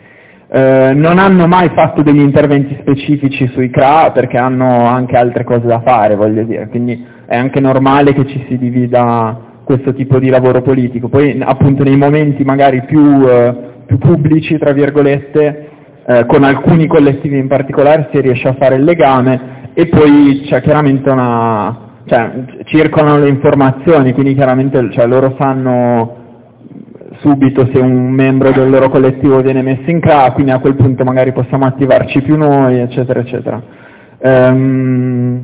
Eh, non hanno mai fatto degli interventi specifici sui C R A perché hanno anche altre cose da fare, voglio dire, quindi è anche normale che ci si divida questo tipo di lavoro politico. Poi appunto nei momenti magari più, eh, più pubblici, tra virgolette, eh, con alcuni collettivi in particolare si riesce a fare il legame, e poi c'è chiaramente una, cioè circolano le informazioni, quindi chiaramente, cioè, loro sanno subito se un membro del loro collettivo viene messo in C R A, quindi a quel punto magari possiamo attivarci più noi, eccetera, eccetera. Um,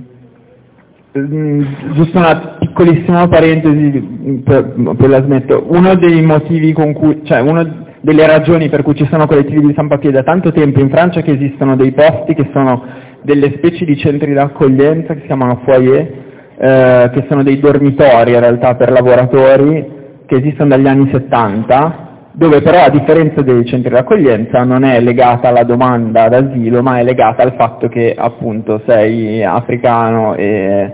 giusto una piccolissima parentesi, poi la smetto. Uno dei motivi con cui, cioè una delle ragioni per cui ci sono collettivi di San Papier da tanto tempo in Francia è che esistono dei posti che sono delle specie di centri d'accoglienza che si chiamano foyer, eh, che sono dei dormitori in realtà per lavoratori, che esistono dagli anni settanta, dove però a differenza dei centri d'accoglienza non è legata alla domanda d'asilo, ma è legata al fatto che appunto sei africano e,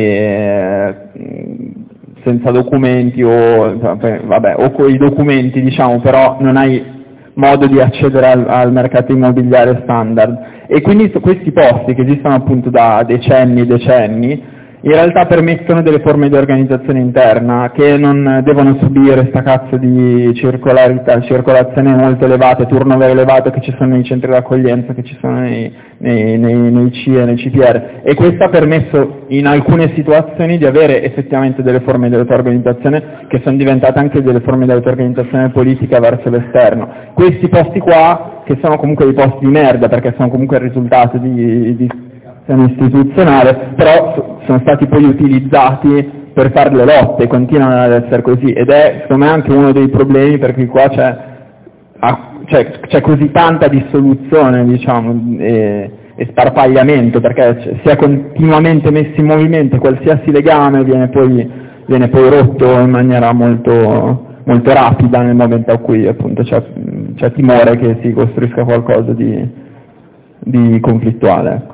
e senza documenti o, vabbè, o con i documenti, diciamo, però non hai modo di accedere al, al mercato immobiliare standard. E quindi questi posti, che esistono appunto da decenni e decenni, in realtà permettono delle forme di organizzazione interna che non devono subire sta cazzo di circolarità, circolazione molto elevata, turnover elevato che ci sono nei centri d'accoglienza, che ci sono nei, nei, nei, nei C I E, nei C P R, e questo ha permesso in alcune situazioni di avere effettivamente delle forme di auto-organizzazione che sono diventate anche delle forme di auto-organizzazione politica verso l'esterno. Questi posti qua, che sono comunque dei posti di merda, perché sono comunque il risultato di, di istituzionale, però sono stati poi utilizzati per fare le lotte, continuano ad essere così, ed è secondo me anche uno dei problemi per cui qua c'è, c'è, c'è così tanta dissoluzione, diciamo, e, e sparpagliamento, perché si è continuamente messo in movimento, qualsiasi legame viene poi, viene poi rotto in maniera molto, molto rapida nel momento in cui appunto c'è, c'è timore che si costruisca qualcosa di, di conflittuale. Ecco.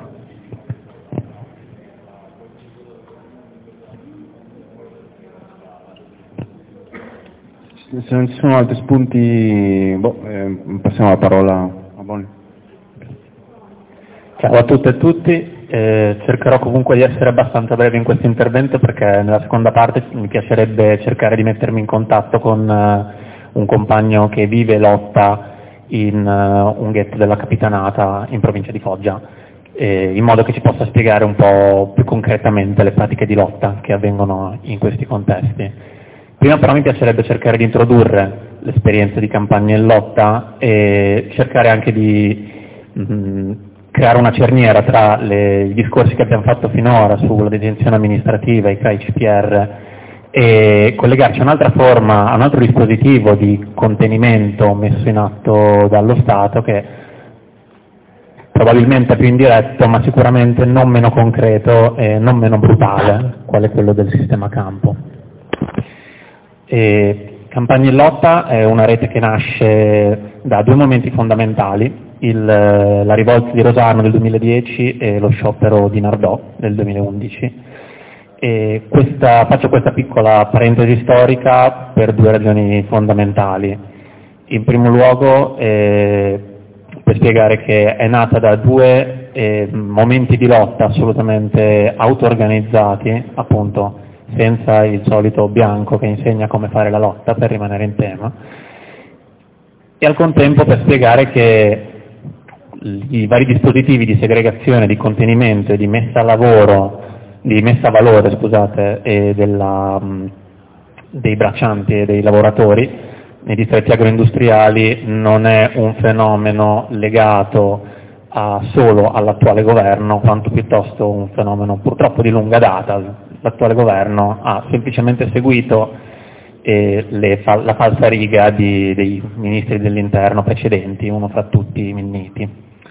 Se non ci sono altri spunti, boh, eh, passiamo la parola a Boni. Ciao a tutte e tutti, eh, cercherò comunque di essere abbastanza breve in questo intervento perché nella seconda parte mi piacerebbe cercare di mettermi in contatto con uh, un compagno che vive e lotta in uh, un ghetto della Capitanata in provincia di Foggia, eh, in modo che ci possa spiegare un po' più concretamente le pratiche di lotta che avvengono in questi contesti. Prima però mi piacerebbe cercare di introdurre l'esperienza di campagna in lotta e cercare anche di mh, creare una cerniera tra le, i discorsi che abbiamo fatto finora sulla detenzione amministrativa, i C R A, i C P R, e collegarci a un'altra forma, a un altro dispositivo di contenimento messo in atto dallo Stato che probabilmente più indiretto, ma sicuramente non meno concreto e non meno brutale, quale quello del sistema campo. E Campagna in Lotta è una rete che nasce da due momenti fondamentali, il, la rivolta di Rosarno del duemiladieci e lo sciopero di Nardò del duemilaundici. E questa, faccio questa piccola parentesi storica per due ragioni fondamentali. In primo luogo eh, per spiegare che è nata da due eh, momenti di lotta assolutamente auto-organizzati, appunto senza il solito bianco che insegna come fare la lotta, per rimanere in tema, e al contempo per spiegare che i vari dispositivi di segregazione, di contenimento e di messa a lavoro, di messa a valore, scusate, e della, dei braccianti e dei lavoratori nei distretti agroindustriali non è un fenomeno legato a, solo all'attuale governo, quanto piuttosto un fenomeno purtroppo di lunga data. L'attuale governo ha semplicemente seguito eh, le, la falsa riga di, dei ministri dell'interno precedenti, uno fra tutti Minniti.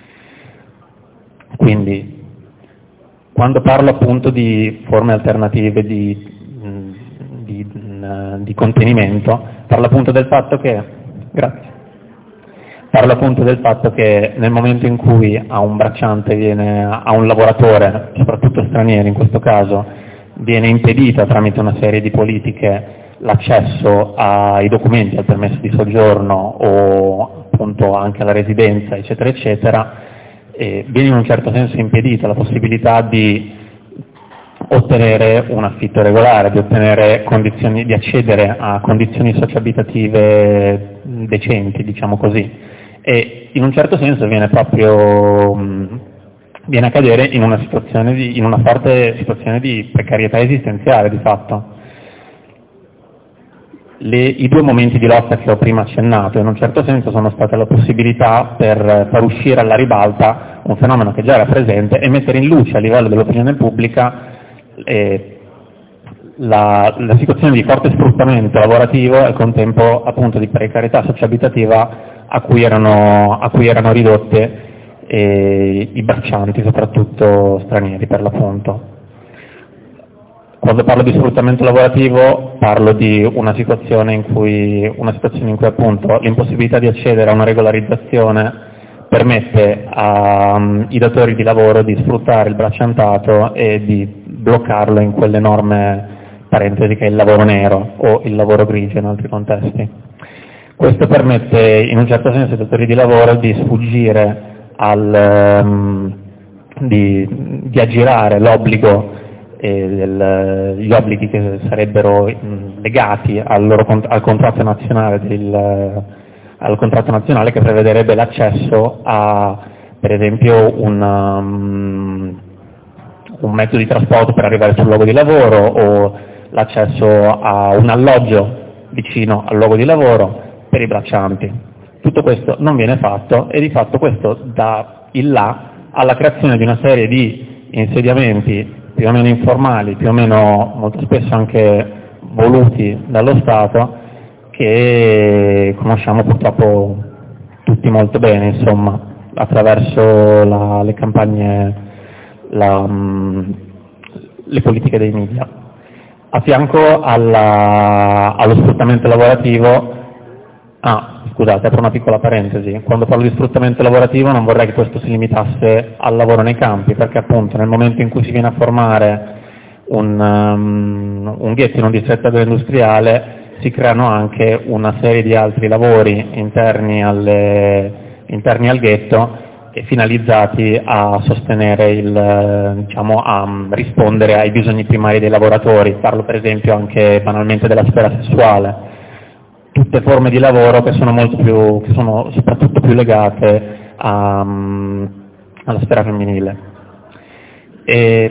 Quindi, quando parlo appunto di forme alternative di, di, di contenimento, parlo appunto del fatto che, grazie, parlo appunto del fatto che nel momento in cui a un bracciante viene, a un lavoratore, soprattutto straniero in questo caso, viene impedita tramite una serie di politiche l'accesso ai documenti, al permesso di soggiorno o appunto anche alla residenza, eccetera, eccetera, e viene in un certo senso impedita la possibilità di ottenere un affitto regolare, di ottenere condizioni, di accedere a condizioni socioabitative decenti, diciamo così, e in un certo senso viene proprio mh, viene a cadere in una situazione di, in una forte situazione di precarietà esistenziale di fatto. Le, I due momenti di lotta che ho prima accennato in un certo senso sono state la possibilità per far uscire alla ribalta un fenomeno che già era presente e mettere in luce a livello dell'opinione pubblica eh, la, la situazione di forte sfruttamento lavorativo e al contempo appunto di precarietà socioabitativa a cui erano, a cui erano ridotte eh, i braccianti, soprattutto stranieri per l'appunto. Quando parlo di sfruttamento lavorativo parlo di una situazione in cui, una situazione in cui appunto l'impossibilità di accedere a una regolarizzazione permette ai datori di lavoro di sfruttare il bracciantato e di bloccarlo in quell'enorme parentesi che è il lavoro nero o il lavoro grigio in altri contesti. Questo permette in un certo senso ai datori di lavoro di sfuggire al, um, di, di aggirare l'obbligo Del, gli obblighi che sarebbero mh, legati al, loro, al, contratto nazionale del, al contratto nazionale che prevederebbe l'accesso a, per esempio, un, um, un mezzo di trasporto per arrivare sul luogo di lavoro o l'accesso a un alloggio vicino al luogo di lavoro per i braccianti. Tutto questo non viene fatto e di fatto questo dà il là alla creazione di una serie di insediamenti più o meno informali, più o meno molto spesso anche voluti dallo Stato, che conosciamo purtroppo tutti molto bene, insomma, attraverso la, le campagne, la, um, le politiche dei media. A fianco alla, allo sfruttamento lavorativo, ah, scusate, apro una piccola parentesi, quando parlo di sfruttamento lavorativo non vorrei che questo si limitasse al lavoro nei campi, perché appunto nel momento in cui si viene a formare un, um, un ghetto in un distretto agroindustriale si creano anche una serie di altri lavori interni, alle, interni al ghetto e finalizzati a sostenere il, diciamo, a rispondere ai bisogni primari dei lavoratori. Parlo per esempio anche banalmente della sfera sessuale. Tutte forme di lavoro che sono molto più, che sono soprattutto più legate a, um, alla sfera femminile. E,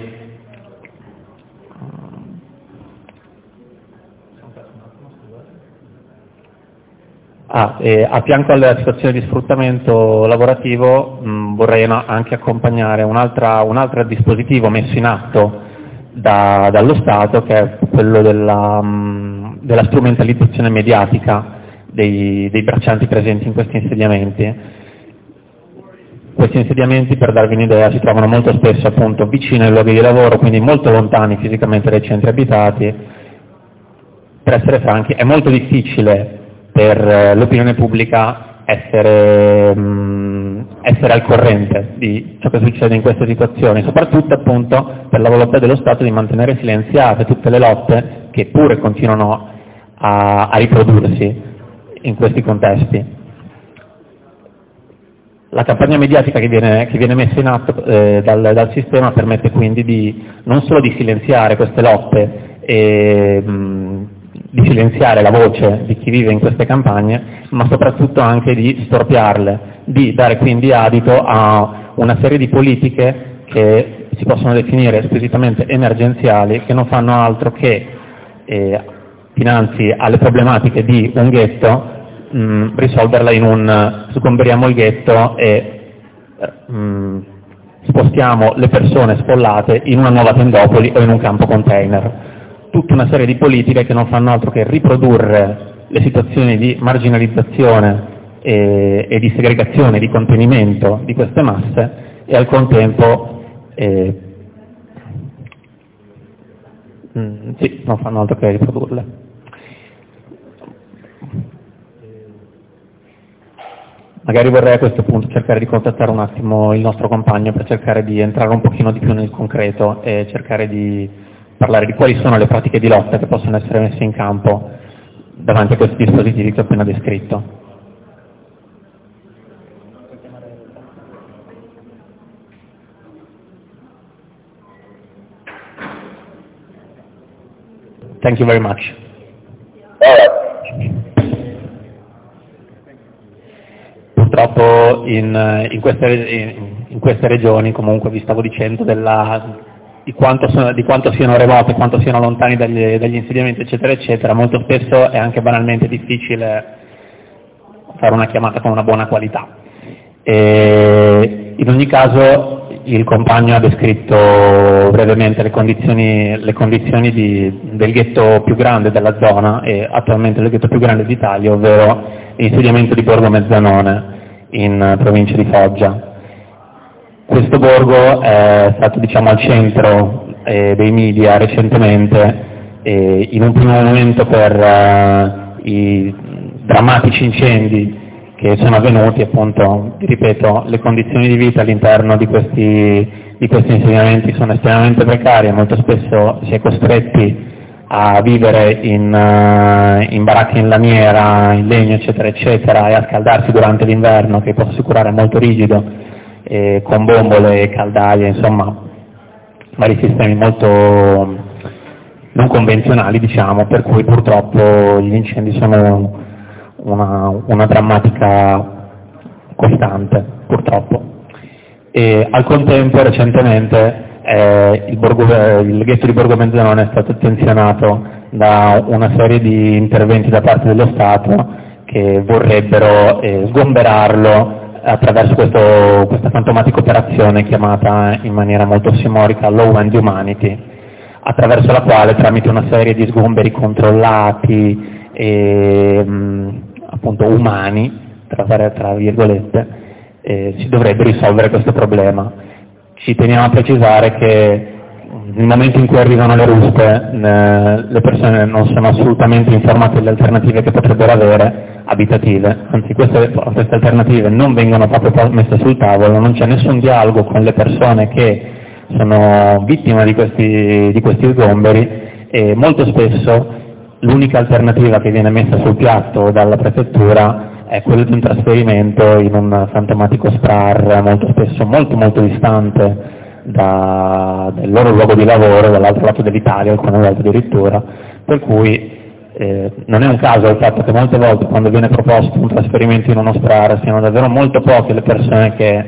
ah, e a fianco alla situazione di sfruttamento lavorativo mh, vorrei anche accompagnare un altro dispositivo messo in atto da, dallo Stato, che è quello della mh, della strumentalizzazione mediatica dei, dei braccianti presenti in questi insediamenti. Questi insediamenti, per darvi un'idea, si trovano molto spesso appunto vicino ai luoghi di lavoro, quindi molto lontani fisicamente dai centri abitati. Per essere franchi, è molto difficile per l'opinione pubblica essere, mh, essere al corrente di ciò che succede in queste situazioni, soprattutto appunto per la volontà dello Stato di mantenere silenziate tutte le lotte che pure continuano a, a riprodursi in questi contesti. La campagna mediatica che viene, che viene messa in atto eh, dal, dal sistema permette quindi di, non solo di silenziare queste lotte e mh, di silenziare la voce di chi vive in queste campagne, ma soprattutto anche di storpiarle, di dare quindi adito a una serie di politiche che si possono definire squisitamente emergenziali, che non fanno altro che, eh, dinanzi alle problematiche di un ghetto, Mh, risolverla in un sgomberiamo il ghetto e mh, spostiamo le persone sfollate in una nuova tendopoli o in un campo container. Tutta una serie di politiche che non fanno altro che riprodurre le situazioni di marginalizzazione e, e di segregazione, di contenimento di queste masse e al contempo eh, mh, sì, non fanno altro che riprodurle. Magari vorrei a questo punto cercare di contattare un attimo il nostro compagno per cercare di entrare un pochino di più nel concreto e cercare di parlare di quali sono le pratiche di lotta che possono essere messe in campo davanti a questi dispositivi che ho appena descritto. Thank you very much. Purtroppo in, in, queste, in, in queste regioni, comunque vi stavo dicendo, della, di, quanto sono, di quanto siano remoti, quanto siano lontani dagli, dagli insediamenti, eccetera, eccetera, molto spesso è anche banalmente difficile fare una chiamata con una buona qualità. E in ogni caso il compagno ha descritto brevemente le condizioni, le condizioni di, del ghetto più grande della zona e attualmente il ghetto più grande d'Italia, ovvero l'insediamento di Borgo Mezzanone in provincia di Foggia. Questo borgo è stato, diciamo, al centro eh, dei media recentemente, eh, in un primo momento per eh, i drammatici incendi che sono avvenuti, appunto, ripeto, le condizioni di vita all'interno di questi, di questi insediamenti sono estremamente precarie, molto spesso si è costretti a vivere in, uh, in baracche in lamiera, in legno, eccetera, eccetera, e a scaldarsi durante l'inverno, che posso assicurare è molto rigido, eh, con bombole e caldaie, insomma, vari sistemi molto non convenzionali, diciamo, per cui purtroppo gli incendi sono una, una drammatica costante, purtroppo. E al contempo, recentemente, Eh, il, Borgo, il ghetto di Borgo Mezzanone è stato attenzionato da una serie di interventi da parte dello Stato che vorrebbero eh, sgomberarlo attraverso questo, questa fantomatica operazione chiamata in maniera molto ossimorica Law and Humanity, attraverso la quale, tramite una serie di sgomberi controllati e mh, appunto umani, tra, tra virgolette, eh, si dovrebbe risolvere questo problema. Ci teniamo a precisare che nel momento in cui arrivano le ruspe eh, le persone non sono assolutamente informate delle alternative che potrebbero avere abitative, anzi queste, queste alternative non vengono proprio messe sul tavolo, non c'è nessun dialogo con le persone che sono vittime di questi, di questi sgomberi e molto spesso l'unica alternativa che viene messa sul piatto dalla prefettura è quello di un trasferimento in un fantomatico S P R A R, molto spesso molto molto distante da, dal loro luogo di lavoro, dall'altro lato dell'Italia, alcune volte addirittura, per cui eh, non è un caso il fatto che molte volte quando viene proposto un trasferimento in uno S P R A R siano davvero molto poche le persone che,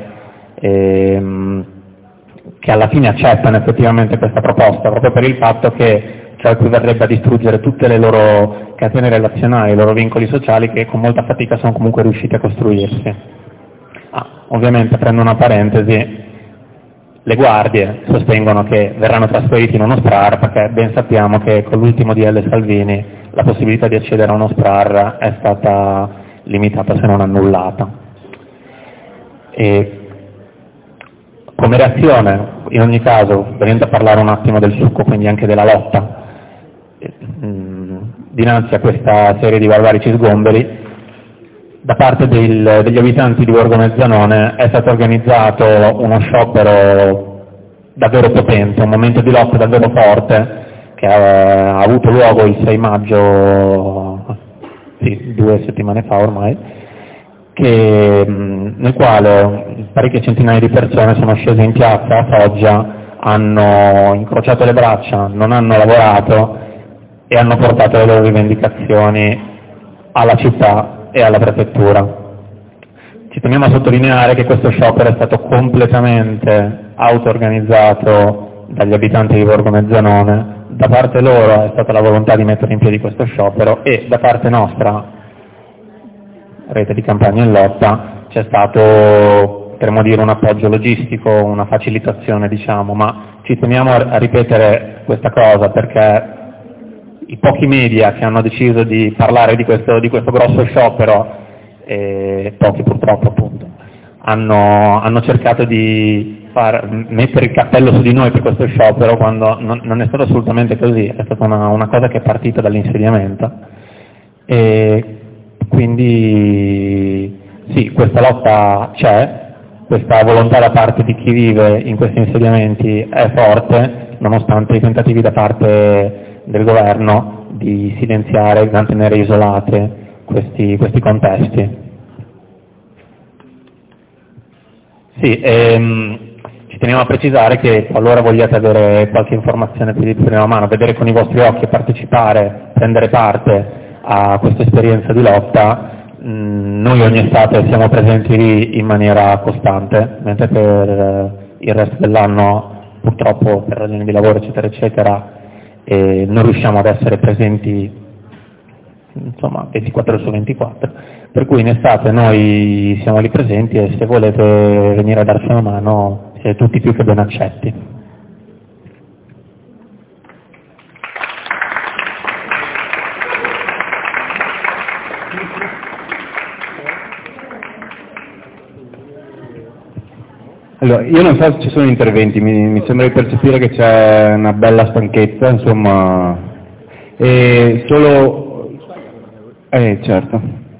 ehm, che alla fine accettano effettivamente questa proposta, proprio per il fatto che ciò equivarrebbe a distruggere tutte le loro catene relazionali, i loro vincoli sociali che con molta fatica sono comunque riusciti a costruirsi. Ah, ovviamente, prendo una parentesi, le guardie sostengono che verranno trasferiti in uno S P R A R perché ben sappiamo che con l'ultimo D L Salvini la possibilità di accedere a uno S P R A R è stata limitata se non annullata. E come reazione, in ogni caso, venendo a parlare un attimo del succo, quindi anche della lotta, dinanzi a questa serie di barbarici sgomberi, da parte del, degli abitanti di Borgo Mezzanone è stato organizzato uno sciopero davvero potente, un momento di lotta davvero forte, che ha, ha avuto luogo il sei maggio, sì, due settimane fa ormai, che, nel quale parecchie centinaia di persone sono scese in piazza a Foggia, hanno incrociato le braccia, non hanno lavorato e hanno portato le loro rivendicazioni alla città e alla prefettura. Ci teniamo a sottolineare che questo sciopero è stato completamente auto-organizzato dagli abitanti di Borgo Mezzanone, da parte loro è stata la volontà di mettere in piedi questo sciopero e da parte nostra, Rete di Campagna in Lotta, c'è stato, potremmo dire, un appoggio logistico, una facilitazione, diciamo, ma ci teniamo a ripetere questa cosa perché i pochi media che hanno deciso di parlare di questo, di questo grosso sciopero, e pochi purtroppo appunto, hanno, hanno cercato di far, mettere il cappello su di noi per questo sciopero quando non, non è stato assolutamente così, è stata una, una cosa che è partita dall'insediamento. E quindi sì, questa lotta c'è, questa volontà da parte di chi vive in questi insediamenti è forte, nonostante i tentativi da parte del governo di silenziare e mantenere isolate questi, questi contesti. Sì, ehm, ci teniamo a precisare che qualora vogliate avere qualche informazione più di prima mano, vedere con i vostri occhi, partecipare, prendere parte a questa esperienza di lotta, mh, noi ogni estate siamo presenti lì in maniera costante, mentre per eh, il resto dell'anno purtroppo per ragioni di lavoro eccetera eccetera eh, non riusciamo ad essere presenti insomma ventiquattro ore su ventiquattro, per cui in estate noi siamo lì presenti e se volete venire a darci una mano siete tutti più che ben accetti. Allora, io non so se ci sono interventi, mi, mi sembra di percepire che c'è una bella stanchezza, insomma, e solo... Eh, certo.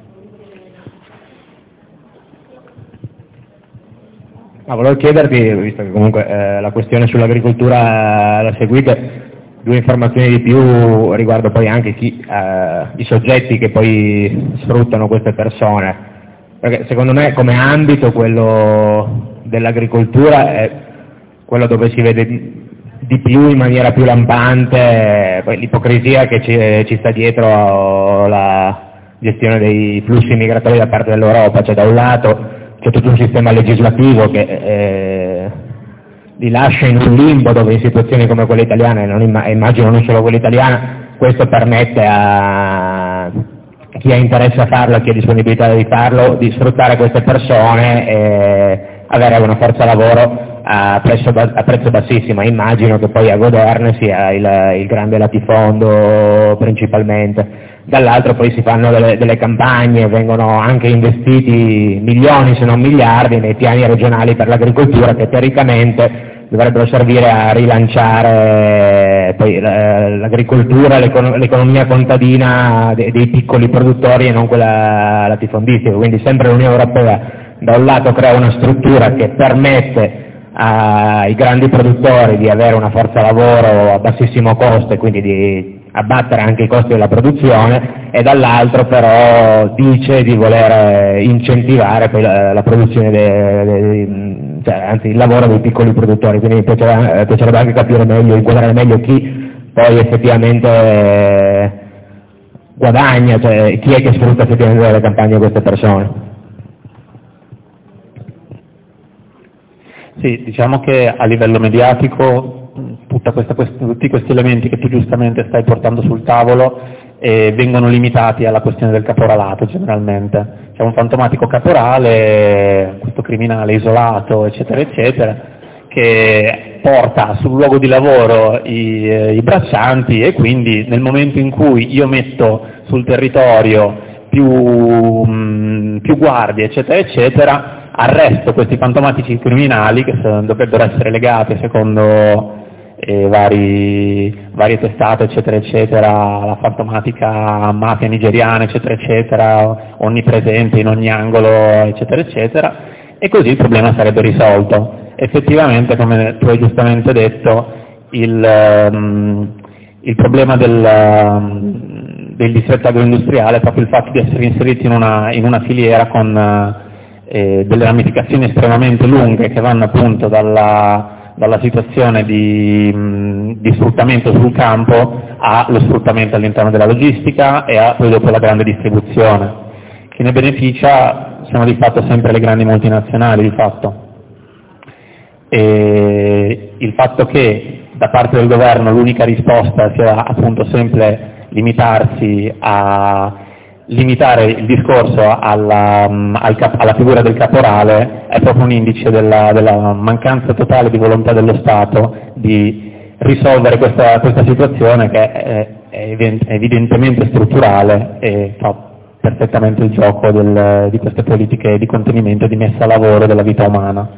Ah, volevo chiederti, visto che comunque eh, la questione sull'agricoltura la seguite, due informazioni di più riguardo poi anche chi, eh, i soggetti che poi sfruttano queste persone, perché secondo me come ambito quello dell'agricoltura è quello dove si vede di più in maniera più lampante poi l'ipocrisia che ci, ci sta dietro la gestione dei flussi migratori da parte dell'Europa, cioè da un lato c'è tutto un sistema legislativo che eh, li lascia in un limbo dove in situazioni come quelle italiane, non imm- immagino non solo quella italiana, questo permette a chi ha interesse a farlo, a chi ha disponibilità di farlo, di sfruttare queste persone e avere una forza lavoro a prezzo, a prezzo bassissimo. Immagino che poi a goderne sia il, il grande latifondo principalmente. Dall'altro poi si fanno delle, delle campagne, vengono anche investiti milioni se non miliardi nei piani regionali per l'agricoltura che teoricamente dovrebbero servire a rilanciare poi l'agricoltura, l'economia contadina dei, dei piccoli produttori e non quella latifondistica. Quindi sempre l'Unione Europea da un lato crea una struttura che permette ai grandi produttori di avere una forza lavoro a bassissimo costo e quindi di abbattere anche i costi della produzione, e dall'altro però dice di voler incentivare poi la, la produzione dei, dei, cioè, anzi il lavoro dei piccoli produttori, quindi mi piacerebbe, piacerebbe anche capire meglio, inquadrare meglio chi poi effettivamente guadagna, cioè chi è che sfrutta effettivamente le campagne di queste persone. Sì, diciamo che a livello mediatico tutta questa, tutti questi elementi che tu giustamente stai portando sul tavolo eh, vengono limitati alla questione del caporalato generalmente. C'è un fantomatico caporale, questo criminale isolato, eccetera, eccetera, che porta sul luogo di lavoro i, i braccianti e quindi nel momento in cui io metto sul territorio più, mh, più guardie, eccetera, eccetera, arresto questi fantomatici criminali che dovrebbero essere legati secondo eh, vari, varie testate eccetera eccetera, la fantomatica mafia nigeriana eccetera eccetera, onnipresente in ogni angolo eccetera eccetera, e così il problema sarebbe risolto. Effettivamente, come tu hai giustamente detto, il, um, il problema del, um, del distretto agroindustriale è proprio il fatto di essere inseriti in una, in una filiera con eh, delle ramificazioni estremamente lunghe che vanno appunto dalla, dalla situazione di, mh, di sfruttamento sul campo allo sfruttamento all'interno della logistica e a poi dopo la grande distribuzione. Chi ne beneficia sono di fatto sempre le grandi multinazionali di fatto. E il fatto che da parte del governo l'unica risposta sia appunto sempre limitarsi a limitare il discorso alla, al cap, alla figura del caporale è proprio un indice della, della mancanza totale di volontà dello Stato di risolvere questa, questa situazione che è, è evidentemente strutturale e fa perfettamente il gioco del, di queste politiche di contenimento e di messa a lavoro della vita umana.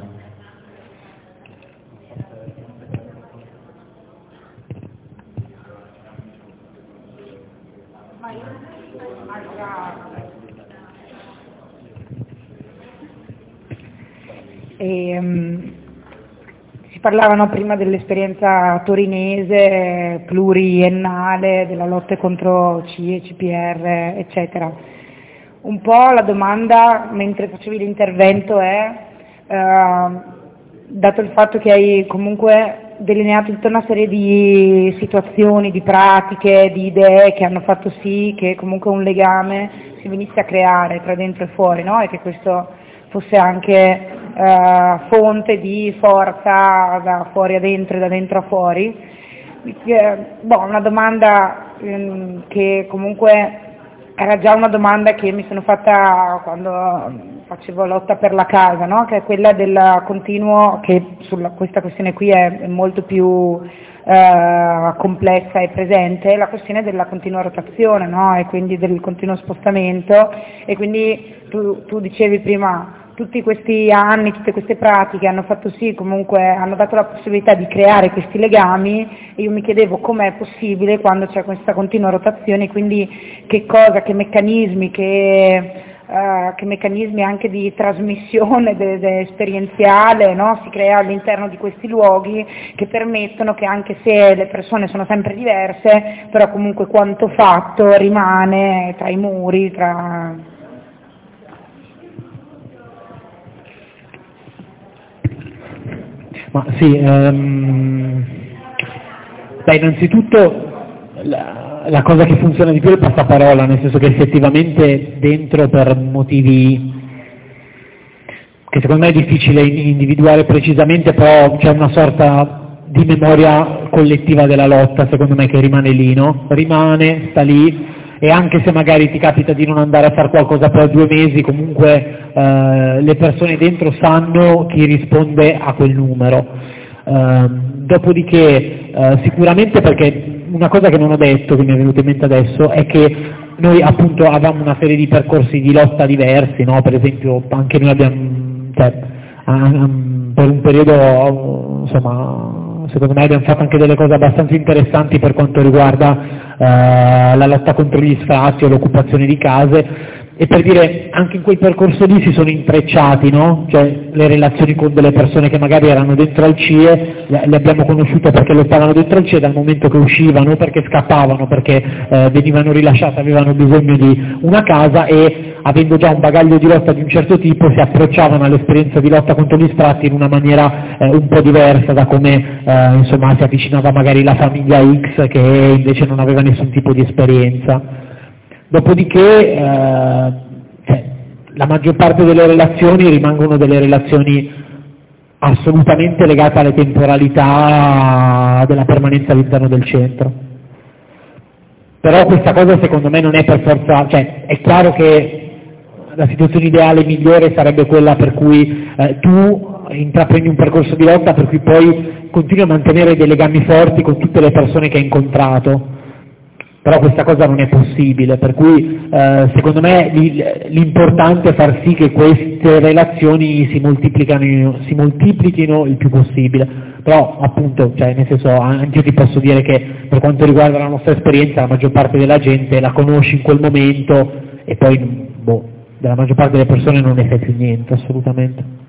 E, um, si parlavano prima dell'esperienza torinese pluriennale della lotta contro C I E, C P R eccetera. Un po' la domanda mentre facevi l'intervento è uh, dato il fatto che hai comunque delineato tutta una serie di situazioni, di pratiche, di idee che hanno fatto sì che comunque un legame si venisse a creare tra dentro e fuori, no? E che questo fosse anche Uh, fonte di forza da fuori a dentro e da dentro a fuori. Eh, boh, una domanda ehm, che comunque era già una domanda che mi sono fatta quando facevo lotta per la casa, no? Che è quella del continuo, che sulla questa questione qui è, è molto più eh, complessa e presente, la questione della continua rotazione, no? E quindi del continuo spostamento, e quindi tu, tu dicevi prima tutti questi anni, tutte queste pratiche hanno fatto sì, comunque hanno dato la possibilità di creare questi legami, e io mi chiedevo com'è possibile quando c'è questa continua rotazione, quindi che cosa, che meccanismi, che, uh, che meccanismi anche di trasmissione de, de esperienziale, no? Si crea all'interno di questi luoghi che permettono che anche se le persone sono sempre diverse, però comunque quanto fatto rimane tra i muri, tra... Ma sì, ehm, beh, innanzitutto la, la cosa che funziona di più è il passaparola, nel senso che effettivamente dentro, per motivi che secondo me è difficile individuare precisamente, però c'è una sorta di memoria collettiva della lotta, secondo me, che rimane lì, no? Rimane, sta lì, e anche se magari ti capita di non andare a fare qualcosa per due mesi, comunque eh, le persone dentro sanno chi risponde a quel numero. Eh, dopodiché eh, sicuramente, perché una cosa che non ho detto, che mi è venuta in mente adesso, è che noi appunto avevamo una serie di percorsi di lotta diversi, no? Per esempio anche noi abbiamo, cioè, per un periodo, insomma, secondo me abbiamo fatto anche delle cose abbastanza interessanti per quanto riguarda eh, la lotta contro gli sfratti o l'occupazione di case, e per dire, anche in quel percorso lì si sono intrecciati, no? Cioè le relazioni con delle persone che magari erano dentro al C I E, le, le abbiamo conosciute perché lottavano dentro al C I E, dal momento che uscivano, perché scappavano, perché eh, venivano rilasciate, avevano bisogno di una casa, e avendo già un bagaglio di lotta di un certo tipo si approcciavano all'esperienza di lotta contro gli sfratti in una maniera eh, un po' diversa da come eh, insomma si avvicinava magari la famiglia X, che invece non aveva nessun tipo di esperienza. Dopodiché eh, cioè, la maggior parte delle relazioni rimangono delle relazioni assolutamente legate alle temporalità della permanenza all'interno del centro. Però questa cosa secondo me non è per forza, cioè è chiaro che la situazione ideale migliore sarebbe quella per cui eh, tu intraprendi un percorso di lotta per cui poi continui a mantenere dei legami forti con tutte le persone che hai incontrato. però questa cosa non è possibile, per cui eh, secondo me l'importante è far sì che queste relazioni si moltiplicano, si moltiplichino il più possibile, però appunto, cioè, nel senso, anche io ti posso dire che per quanto riguarda la nostra esperienza la maggior parte della gente la conosci in quel momento e poi boh, della maggior parte delle persone non ne sai più niente, assolutamente.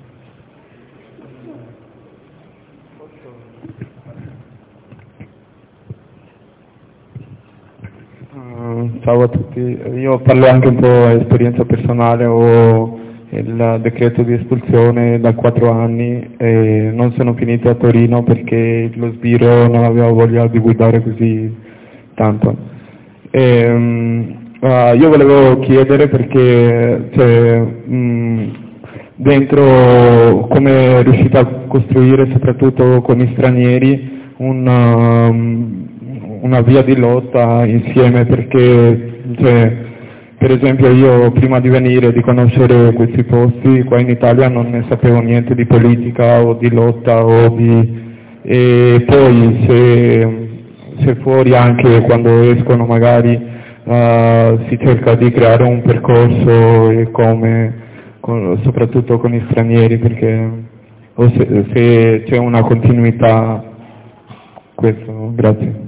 Ciao a tutti, io parlo anche un po' di esperienza personale, ho il decreto di espulsione da quattro anni e non sono finito a Torino perché lo sbirro non aveva voglia di guidare così tanto. E, um, uh, io volevo chiedere perché cioè, um, dentro come riuscite a costruire soprattutto con gli stranieri un... Um, una via di lotta insieme, perché cioè, per esempio io prima di venire, di conoscere questi posti qua in Italia non ne sapevo niente di politica o di lotta o di e poi se, se fuori anche quando escono magari uh, si cerca di creare un percorso e come con, soprattutto con gli stranieri, perché o se, se c'è una continuità, questo, grazie.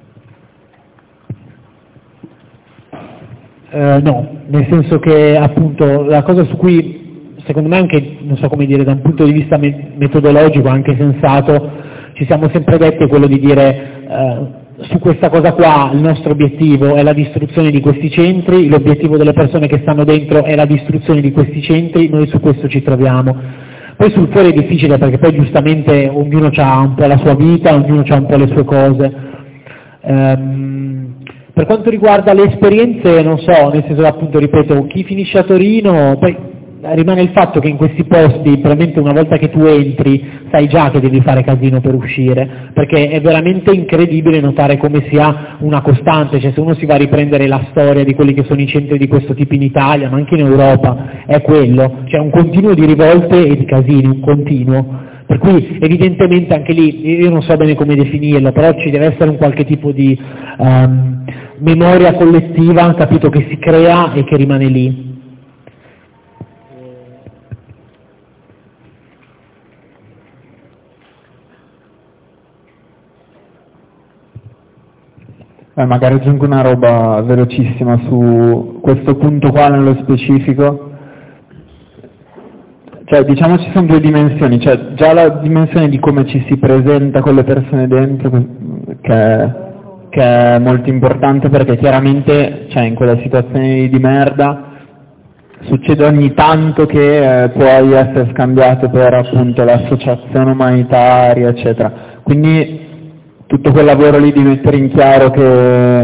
Uh, no, nel senso che appunto la cosa su cui secondo me anche, non so come dire, da un punto di vista me- metodologico anche sensato, ci siamo sempre detti è quello di dire uh, su questa cosa qua il nostro obiettivo è la distruzione di questi centri, l'obiettivo delle persone che stanno dentro è la distruzione di questi centri, noi su questo ci troviamo. Poi sul fuori è difficile perché poi giustamente ognuno ha un po' la sua vita, ognuno ha un po' le sue cose. Um, Per quanto riguarda le esperienze, non so, nel senso appunto, ripeto, chi finisce a Torino, poi rimane il fatto che in questi posti, probabilmente una volta che tu entri, sai già che devi fare casino per uscire, perché è veramente incredibile notare come sia una costante, cioè se uno si va a riprendere la storia di quelli che sono i centri di questo tipo in Italia, ma anche in Europa, è quello, cioè un continuo di rivolte e di casini, un continuo. Per cui evidentemente anche lì, io non so bene come definirlo, però ci deve essere un qualche tipo di um, memoria collettiva, capito, che si crea e che rimane lì. Eh, magari aggiungo una roba velocissima su questo punto qua nello specifico. Cioè, diciamo ci sono due dimensioni, cioè già la dimensione di come ci si presenta con le persone dentro, che, che è molto importante, perché chiaramente cioè, in quella situazione di merda succede ogni tanto che eh, puoi essere scambiato per appunto l'associazione umanitaria, eccetera. Quindi tutto quel lavoro lì di mettere in chiaro che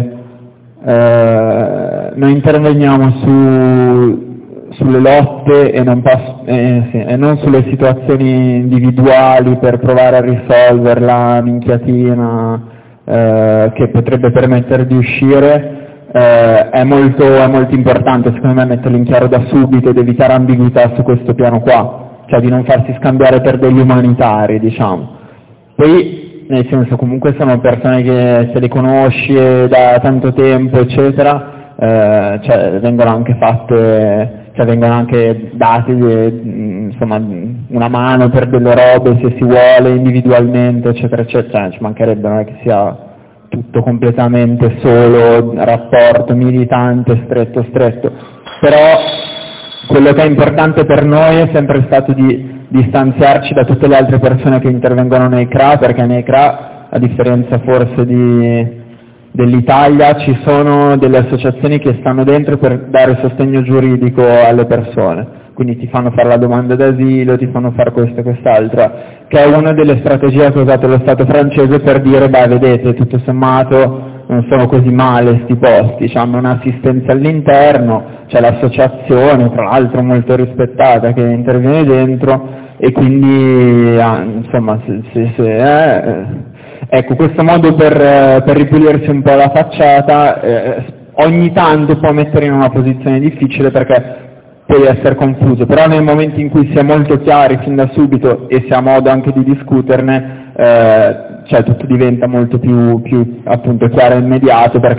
eh, noi interveniamo su sulle lotte e non, pass- eh, sì, e non sulle situazioni individuali per provare a risolvere la minchiatina eh, che potrebbe permettere di uscire, eh, è, molto, è molto importante secondo me metterlo in chiaro da subito ed evitare ambiguità su questo piano qua, cioè di non farsi scambiare per degli umanitari, diciamo. Poi nel senso comunque sono persone che se le conosci da tanto tempo eccetera, eh, cioè vengono anche fatte cioè vengono anche dati insomma una mano per delle robe se si vuole individualmente eccetera eccetera, cioè, ci mancherebbe, non è che sia tutto completamente solo rapporto militante stretto stretto, però quello che è importante per noi è sempre stato di distanziarci da tutte le altre persone che intervengono nei C R A, perché nei C R A, a differenza forse di dell'Italia, ci sono delle associazioni che stanno dentro per dare sostegno giuridico alle persone, quindi ti fanno fare la domanda d'asilo, ti fanno fare questo e quest'altro, che è una delle strategie che ha usato lo Stato francese per dire, beh vedete, tutto sommato non sono così male sti posti, hanno un'assistenza all'interno, c'è l'associazione, tra l'altro molto rispettata, che interviene dentro, e quindi ah, insomma se, se, se, eh, ecco, questo modo per, per ripulirsi un po' la facciata eh, ogni tanto può mettere in una posizione difficile perché puoi essere confuso, però nel momento in cui si è molto chiari fin da subito e si ha modo anche di discuterne, eh, cioè tutto diventa molto più, più appunto chiaro e immediato, perché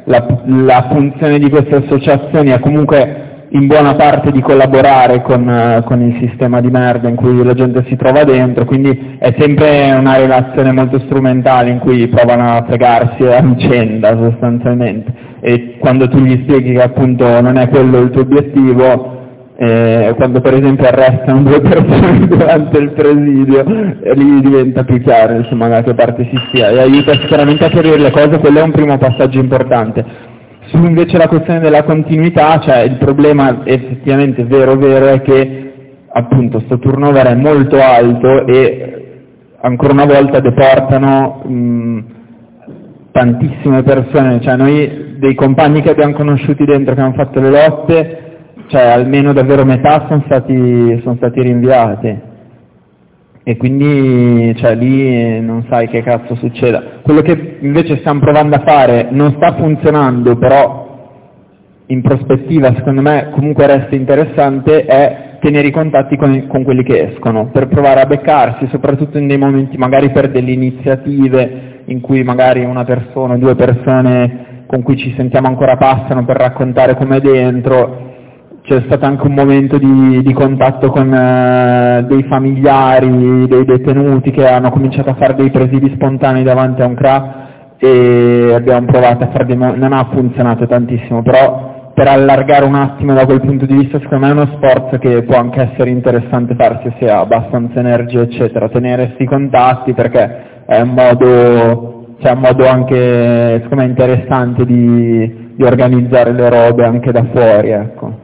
la, la funzione di queste associazioni è comunque in buona parte di collaborare con, con il sistema di merda in cui la gente si trova dentro, quindi è sempre una relazione molto strumentale in cui provano a fregarsi a vicenda sostanzialmente, e quando tu gli spieghi che appunto non è quello il tuo obiettivo, eh, quando per esempio arrestano due persone durante il presidio, lì diventa più chiaro insomma da che parte si stia, e aiuta sicuramente a chiarire le cose. Quello è un primo passaggio importante. Su invece la questione della continuità, cioè il problema effettivamente vero vero è che appunto sto turnover è molto alto e ancora una volta deportano mh, tantissime persone, cioè noi dei compagni che abbiamo conosciuti dentro che hanno fatto le lotte, cioè almeno davvero metà sono stati, sono stati rinviati. E quindi cioè, lì non sai che cazzo succeda. Quello che invece stiamo provando a fare non sta funzionando, però in prospettiva secondo me comunque resta interessante, è tenere i contatti con, con quelli che escono, per provare a beccarsi, soprattutto in dei momenti magari per delle iniziative in cui magari una persona o due persone con cui ci sentiamo ancora passano per raccontare com'è dentro. C'è stato anche un momento di, di contatto con eh, dei familiari, dei detenuti che hanno cominciato a fare dei presidi spontanei davanti a un C R A e abbiamo provato a fare dei... non ha funzionato tantissimo, però per allargare un attimo da quel punto di vista secondo me è uno sforzo che può anche essere interessante farsi se ha abbastanza energia eccetera, tenere questi contatti perché è un modo, cioè un modo anche secondo me interessante di, di organizzare le robe anche da fuori, ecco.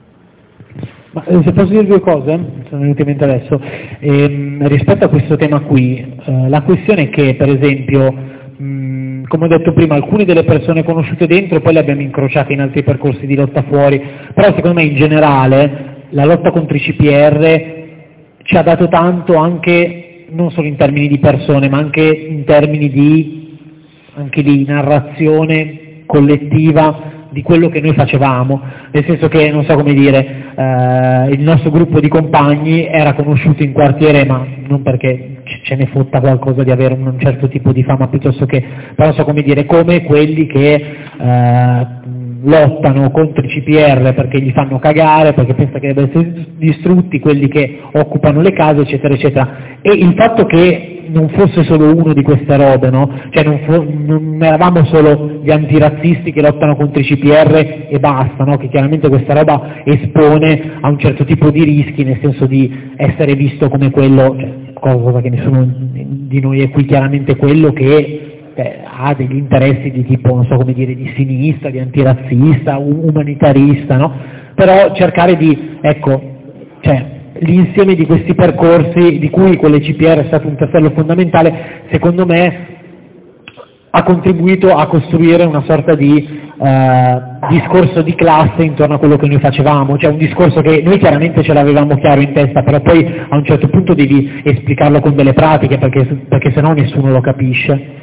Ma, eh, se posso dire due cose, sono venute in mente adesso, ehm, rispetto a questo tema qui, eh, la questione è che per esempio, mh, come ho detto prima, alcune delle persone conosciute dentro poi le abbiamo incrociate in altri percorsi di lotta fuori, però secondo me in generale la lotta contro i C P R ci ha dato tanto anche, non solo in termini di persone, ma anche in termini di, anche di narrazione collettiva di quello che noi facevamo, nel senso che, non so come dire, eh, il nostro gruppo di compagni era conosciuto in quartiere, ma non perché ce ne fotta qualcosa di avere un certo tipo di fama, piuttosto che, però non so come dire, come quelli che eh, lottano contro i C P R perché gli fanno cagare, perché pensano che debbano essere distrutti, quelli che occupano le case, eccetera, eccetera. E il fatto che non fosse solo uno di queste robe, no? Cioè non, fu, non eravamo solo gli antirazzisti che lottano contro i C P R e basta, no? Che chiaramente questa roba espone a un certo tipo di rischi, nel senso di essere visto come quello, cioè, cosa che nessuno di noi è qui chiaramente quello che eh, ha degli interessi di tipo, non so come dire, di sinistra, di antirazzista, umanitarista, no? Però cercare di, ecco, cioè, l'insieme di questi percorsi, di cui quelle C P R è stato un tassello fondamentale, secondo me ha contribuito a costruire una sorta di eh, discorso di classe intorno a quello che noi facevamo, cioè un discorso che noi chiaramente ce l'avevamo chiaro in testa, però poi a un certo punto devi esplicarlo con delle pratiche, perché, perché sennò nessuno lo capisce.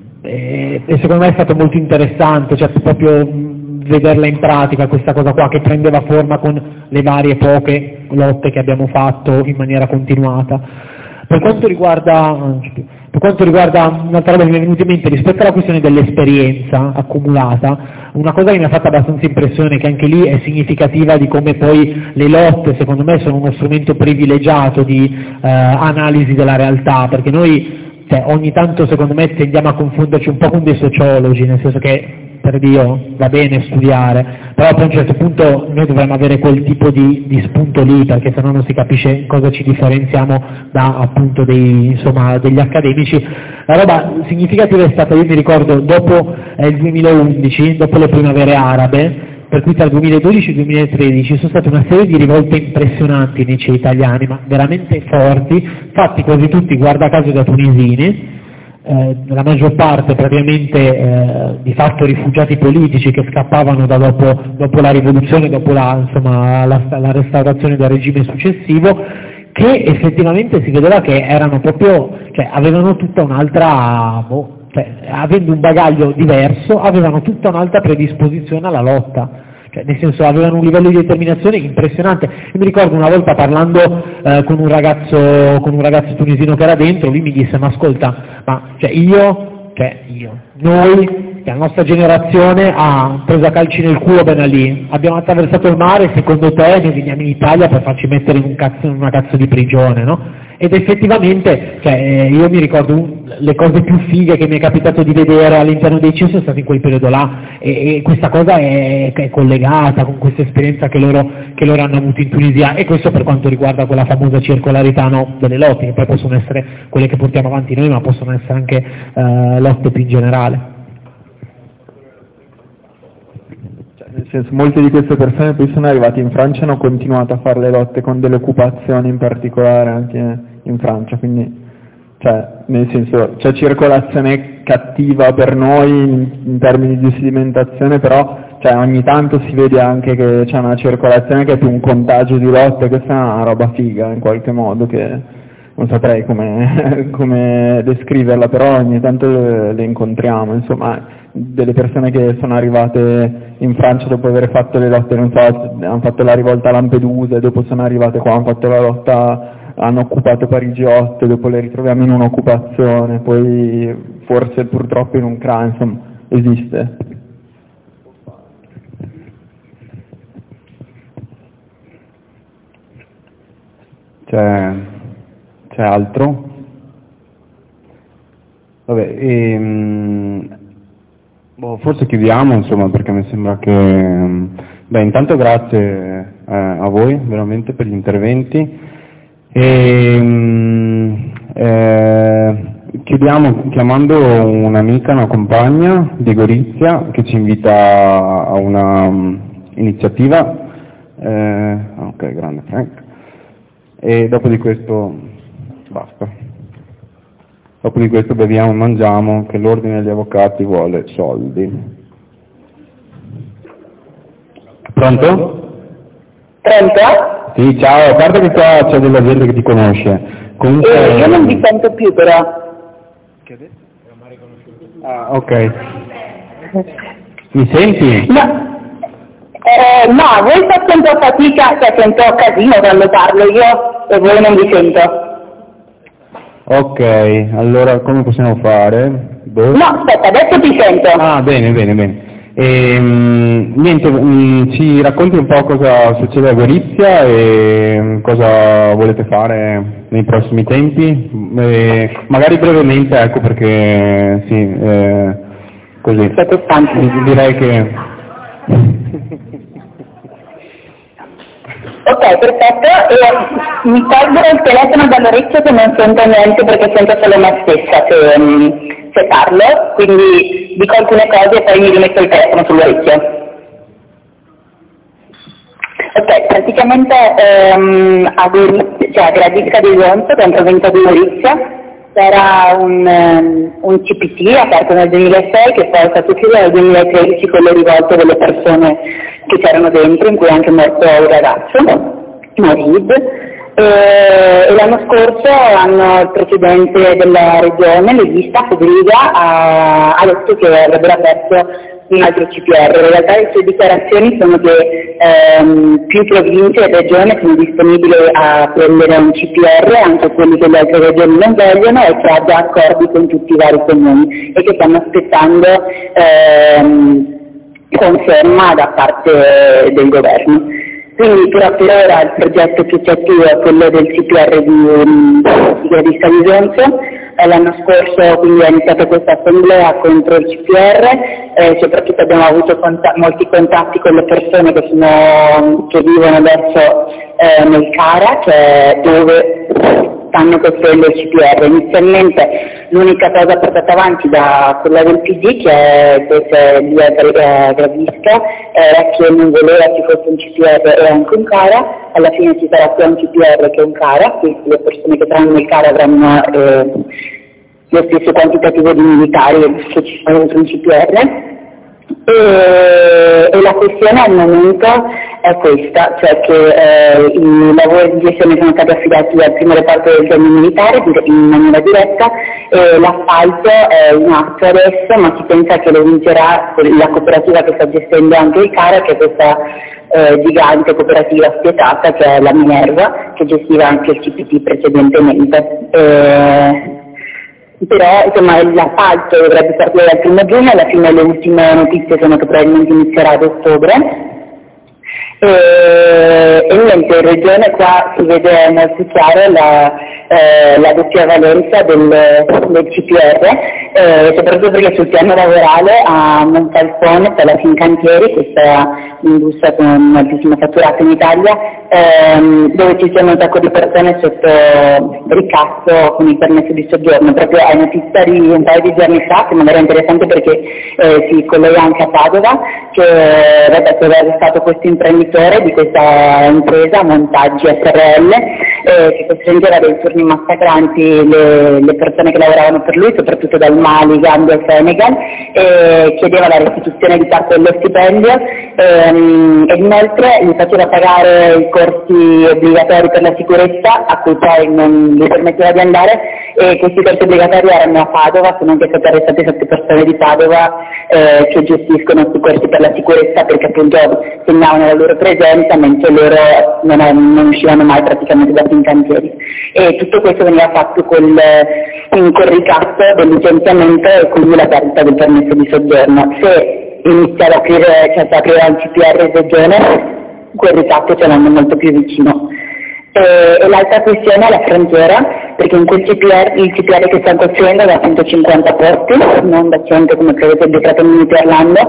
E, e secondo me è stato molto interessante, cioè proprio vederla in pratica questa cosa qua, che prendeva forma con le varie poche lotte che abbiamo fatto in maniera continuata. Per quanto riguarda, per quanto riguarda un'altra roba che mi è venuta in mente rispetto alla questione dell'esperienza accumulata, una cosa che mi ha fatto abbastanza impressione, che anche lì è significativa di come poi le lotte secondo me sono uno strumento privilegiato di eh, analisi della realtà, perché noi cioè, ogni tanto secondo me tendiamo a confonderci un po' con dei sociologi, nel senso che per Dio va bene studiare, però poi a un certo punto noi dovremmo avere quel tipo di, di spunto lì, perché sennò non si capisce in cosa ci differenziamo da appunto dei, insomma, degli accademici. La roba significativa è stata, io mi ricordo, dopo eh, il duemilaundici, dopo le primavere arabe, per cui tra il duemiladodici e il duemilatredici sono state una serie di rivolte impressionanti nei C E italiani, ma veramente forti, fatti quasi tutti, guarda caso, da tunisini, eh, la maggior parte praticamente eh, di fatto rifugiati politici che scappavano da dopo, dopo la rivoluzione, dopo la, insomma, la, la restaurazione del regime successivo, che effettivamente si vedeva che erano proprio, cioè avevano tutta un'altra, boh, cioè, avendo un bagaglio diverso, avevano tutta un'altra predisposizione alla lotta, cioè, nel senso avevano un livello di determinazione impressionante. Io mi ricordo una volta parlando eh, con un ragazzo con un ragazzo tunisino che era dentro, lui mi disse: ma ascolta, ma cioè io, cioè io, noi che la nostra generazione ha preso a calci nel culo Ben Ali. Abbiamo attraversato il mare, secondo te noi veniamo in Italia per farci mettere in, un cazzo, in una cazzo di prigione, no? Ed effettivamente, cioè, io mi ricordo un, le cose più fighe che mi è capitato di vedere all'interno dei C I O sono state in quel periodo là, e, e questa cosa è, è collegata con questa esperienza che loro, che loro hanno avuto in Tunisia, e questo per quanto riguarda quella famosa circolarità, no, delle lotte, che poi possono essere quelle che portiamo avanti noi, ma possono essere anche eh, lotte più in generale. Nel senso, molte di queste persone poi sono arrivate in Francia e hanno continuato a fare le lotte con delle occupazioni in particolare anche in Francia, quindi cioè, nel senso, c'è circolazione cattiva per noi in, in termini di sedimentazione, però cioè, ogni tanto si vede anche che c'è una circolazione che è più un contagio di lotte, questa è una roba figa in qualche modo, che non saprei come, come descriverla, però ogni tanto le, le incontriamo, insomma, delle persone che sono arrivate in Francia dopo aver fatto le lotte, non so, hanno fatto la rivolta a Lampedusa e dopo sono arrivate qua, hanno fatto la lotta, hanno occupato Parigi otto, dopo le ritroviamo in un'occupazione, poi forse purtroppo in un clan, insomma, esiste. C'è, c'è altro? Vabbè, ehm, boh, forse chiudiamo, insomma, perché mi sembra che... Beh, intanto grazie eh, a voi veramente per gli interventi. E, eh, chiudiamo chiamando un'amica, una compagna di Gorizia che ci invita a una um, iniziativa. Eh, ok, grande Frank. E dopo di questo basta. Dopo di questo beviamo e mangiamo, che l'ordine degli avvocati vuole soldi. Pronto? Pronto? Sì, ciao, a parte che qua c'è della gente che ti conosce. Comunque... Eh, io non vi sento più però. Ah, ok. Mi senti? No. Eh, no, voi fate un po' fatica, cioè sento casino quando parlo io e voi non vi sento. Ok, allora come possiamo fare? Boh. No, aspetta, adesso ti sento. Ah, bene, bene, bene. Ehm, niente, mh, ci racconti un po' cosa succede a Gorizia e mh, cosa volete fare nei prossimi tempi? Eh, magari brevemente, ecco, perché sì, eh, così. Siete stanchi. Direi che... Ok, perfetto, e mi tolgo il telefono dall'orecchio che non sento niente perché sento solo me stessa se, um, se parlo, quindi dico alcune cose e poi mi rimetto il telefono sull'orecchio. Ok, praticamente um, a Gorizia, cioè a Gradisca di Gonzo, che è in provincia di Gorizia, c'era un, um, un C P T aperto nel duemilasei che poi è stato chiuso nel duemilatredici con le rivolte delle persone che c'erano dentro, in cui è anche morto un ragazzo, Morid, e, e l'anno scorso hanno, il presidente della regione, leghista Federica, ha, ha detto che avrebbero aperto un altro C P R. In realtà le sue dichiarazioni sono che ehm, più province e regioni sono disponibili a prendere un C P R, anche quelli che le altre regioni non vogliono, e che ha già accordi con tutti i vari comuni e che stanno aspettando ehm, conferma da parte del governo. Quindi per ora il progetto più attivo è quello del C P R di, di Gradisca di Gonzo. L'anno scorso quindi è iniziata questa assemblea contro il C P R, eh, soprattutto abbiamo avuto conta- molti contatti con le persone che, sono, che vivono adesso eh, nel Cara, cioè dove stanno costruendo il C P R. Inizialmente l'unica cosa portata avanti da quella del P D, che è questa lì a Gradisca, era che non voleva ci fosse un C P R e anche un Cara. Alla fine ci sarà sia un C P R che un Cara, quindi le persone che saranno nel Cara avranno eh, lo stesso quantitativo di militari che ci sono dentro un C P R. E, e la questione al momento è questa, cioè che eh, i lavori di gestione sono stati affidati al primo reparto del genio militare in maniera diretta e l'appalto è in atto adesso, ma si pensa che lo vincerà la cooperativa che sta gestendo anche il Cara, che è questa eh, gigante cooperativa spietata che è la Minerva, che gestiva anche il C P T precedentemente. E, però insomma l'appalto dovrebbe partire dal primo giugno, alla fine le ultime notizie sono che probabilmente inizierà ad ottobre. E, e niente, in regione qua si vede molto chiaro la, eh, la doppia valenza del, del C P R, eh, soprattutto perché sul piano lavorale a Monfalcone per la Fincantieri, questa è un'industria con un altissimo fatturato in Italia, ehm, dove ci sono un sacco di persone sotto ricatto con il permesso di soggiorno. Proprio è notizia di un paio di giorni fa, che magari è interessante perché eh, si collega anche a Padova, che vabbè, si è arrestato questo imprenditore di questa impresa, Montaggi S R L, eh, che costringeva dei turni massacranti le, le persone che lavoravano per lui, soprattutto dal Mali, Gambia e Senegal, e chiedeva la restituzione di parte dello stipendio, ehm, ed inoltre gli faceva pagare i corsi obbligatori per la sicurezza, a cui poi non gli permetteva di andare, e questi corsi obbligatori erano a Padova, sono anche state arrestate sette persone di Padova eh, che gestiscono questi corsi per la sicurezza, perché appunto segnavano la loro presenza, mentre loro non, non uscivano mai praticamente da Fincantieri. E tutto questo veniva fatto col, col ricatto del licenziamento e quindi la perdita del permesso di soggiorno. Se inizia ad aprire, cioè si aprirà un C P R in regione, quel ricatto ce l'hanno molto più vicino. E, e l'altra questione è la frontiera, perché in quel C P R, il C P R che stiamo costruendo è da centocinquanta posti, non da cento come prevede il decreto Mini Orlando,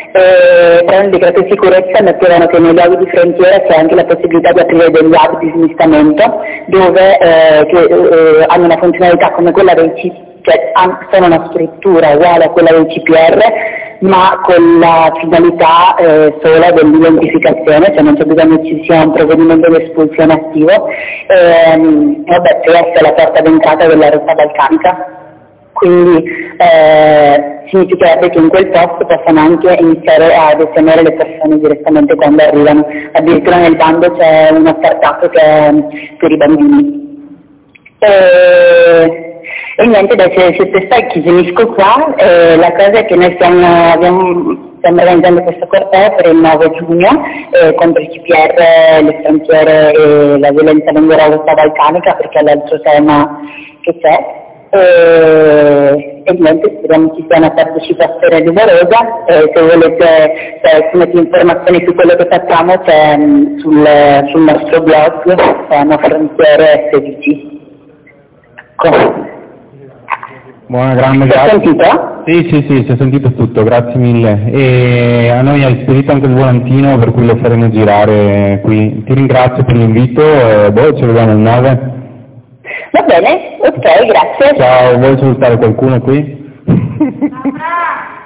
e però nel decreto di sicurezza mettevano che nei luoghi di frontiera c'è anche la possibilità di aprire degli hub di smistamento, dove eh, che, eh, hanno una funzionalità come quella dei C P R, cioè sono una struttura uguale a quella del C P R, ma con la finalità eh, sola dell'identificazione, cioè non c'è bisogno che ci sia un provvedimento di espulsione attivo. Ehm, vabbè, questa è la porta d'entrata della rotta balcanica, quindi eh, significherebbe che in quel posto possano anche iniziare a detenere le persone direttamente quando arrivano. Addirittura nel bando c'è una start-up che è per i bambini. E, E niente, dai, se siete stati, finisco qua. Eh, la cosa è che noi stiamo, abbiamo, stiamo organizzando questo corteo per il nove giugno eh, contro il C P R, le frontiere e la violenza lungo la rotta balcanica, perché è l'altro tema che c'è. E, e niente, speriamo ci sia una partecipazione rigorosa. E se volete se come più informazioni su quello che facciamo c'è sul, sul nostro blog, siamo Frontiere S D G. Buona, grande, grazie. Hai sentito? Sì, sì, sì, si è sentito tutto, grazie mille. E a noi hai spedito anche il volantino, per cui lo faremo girare qui. Ti ringrazio per l'invito e boh, ci vediamo il nove. Va bene, ok, grazie. Ciao, vuoi salutare qualcuno qui?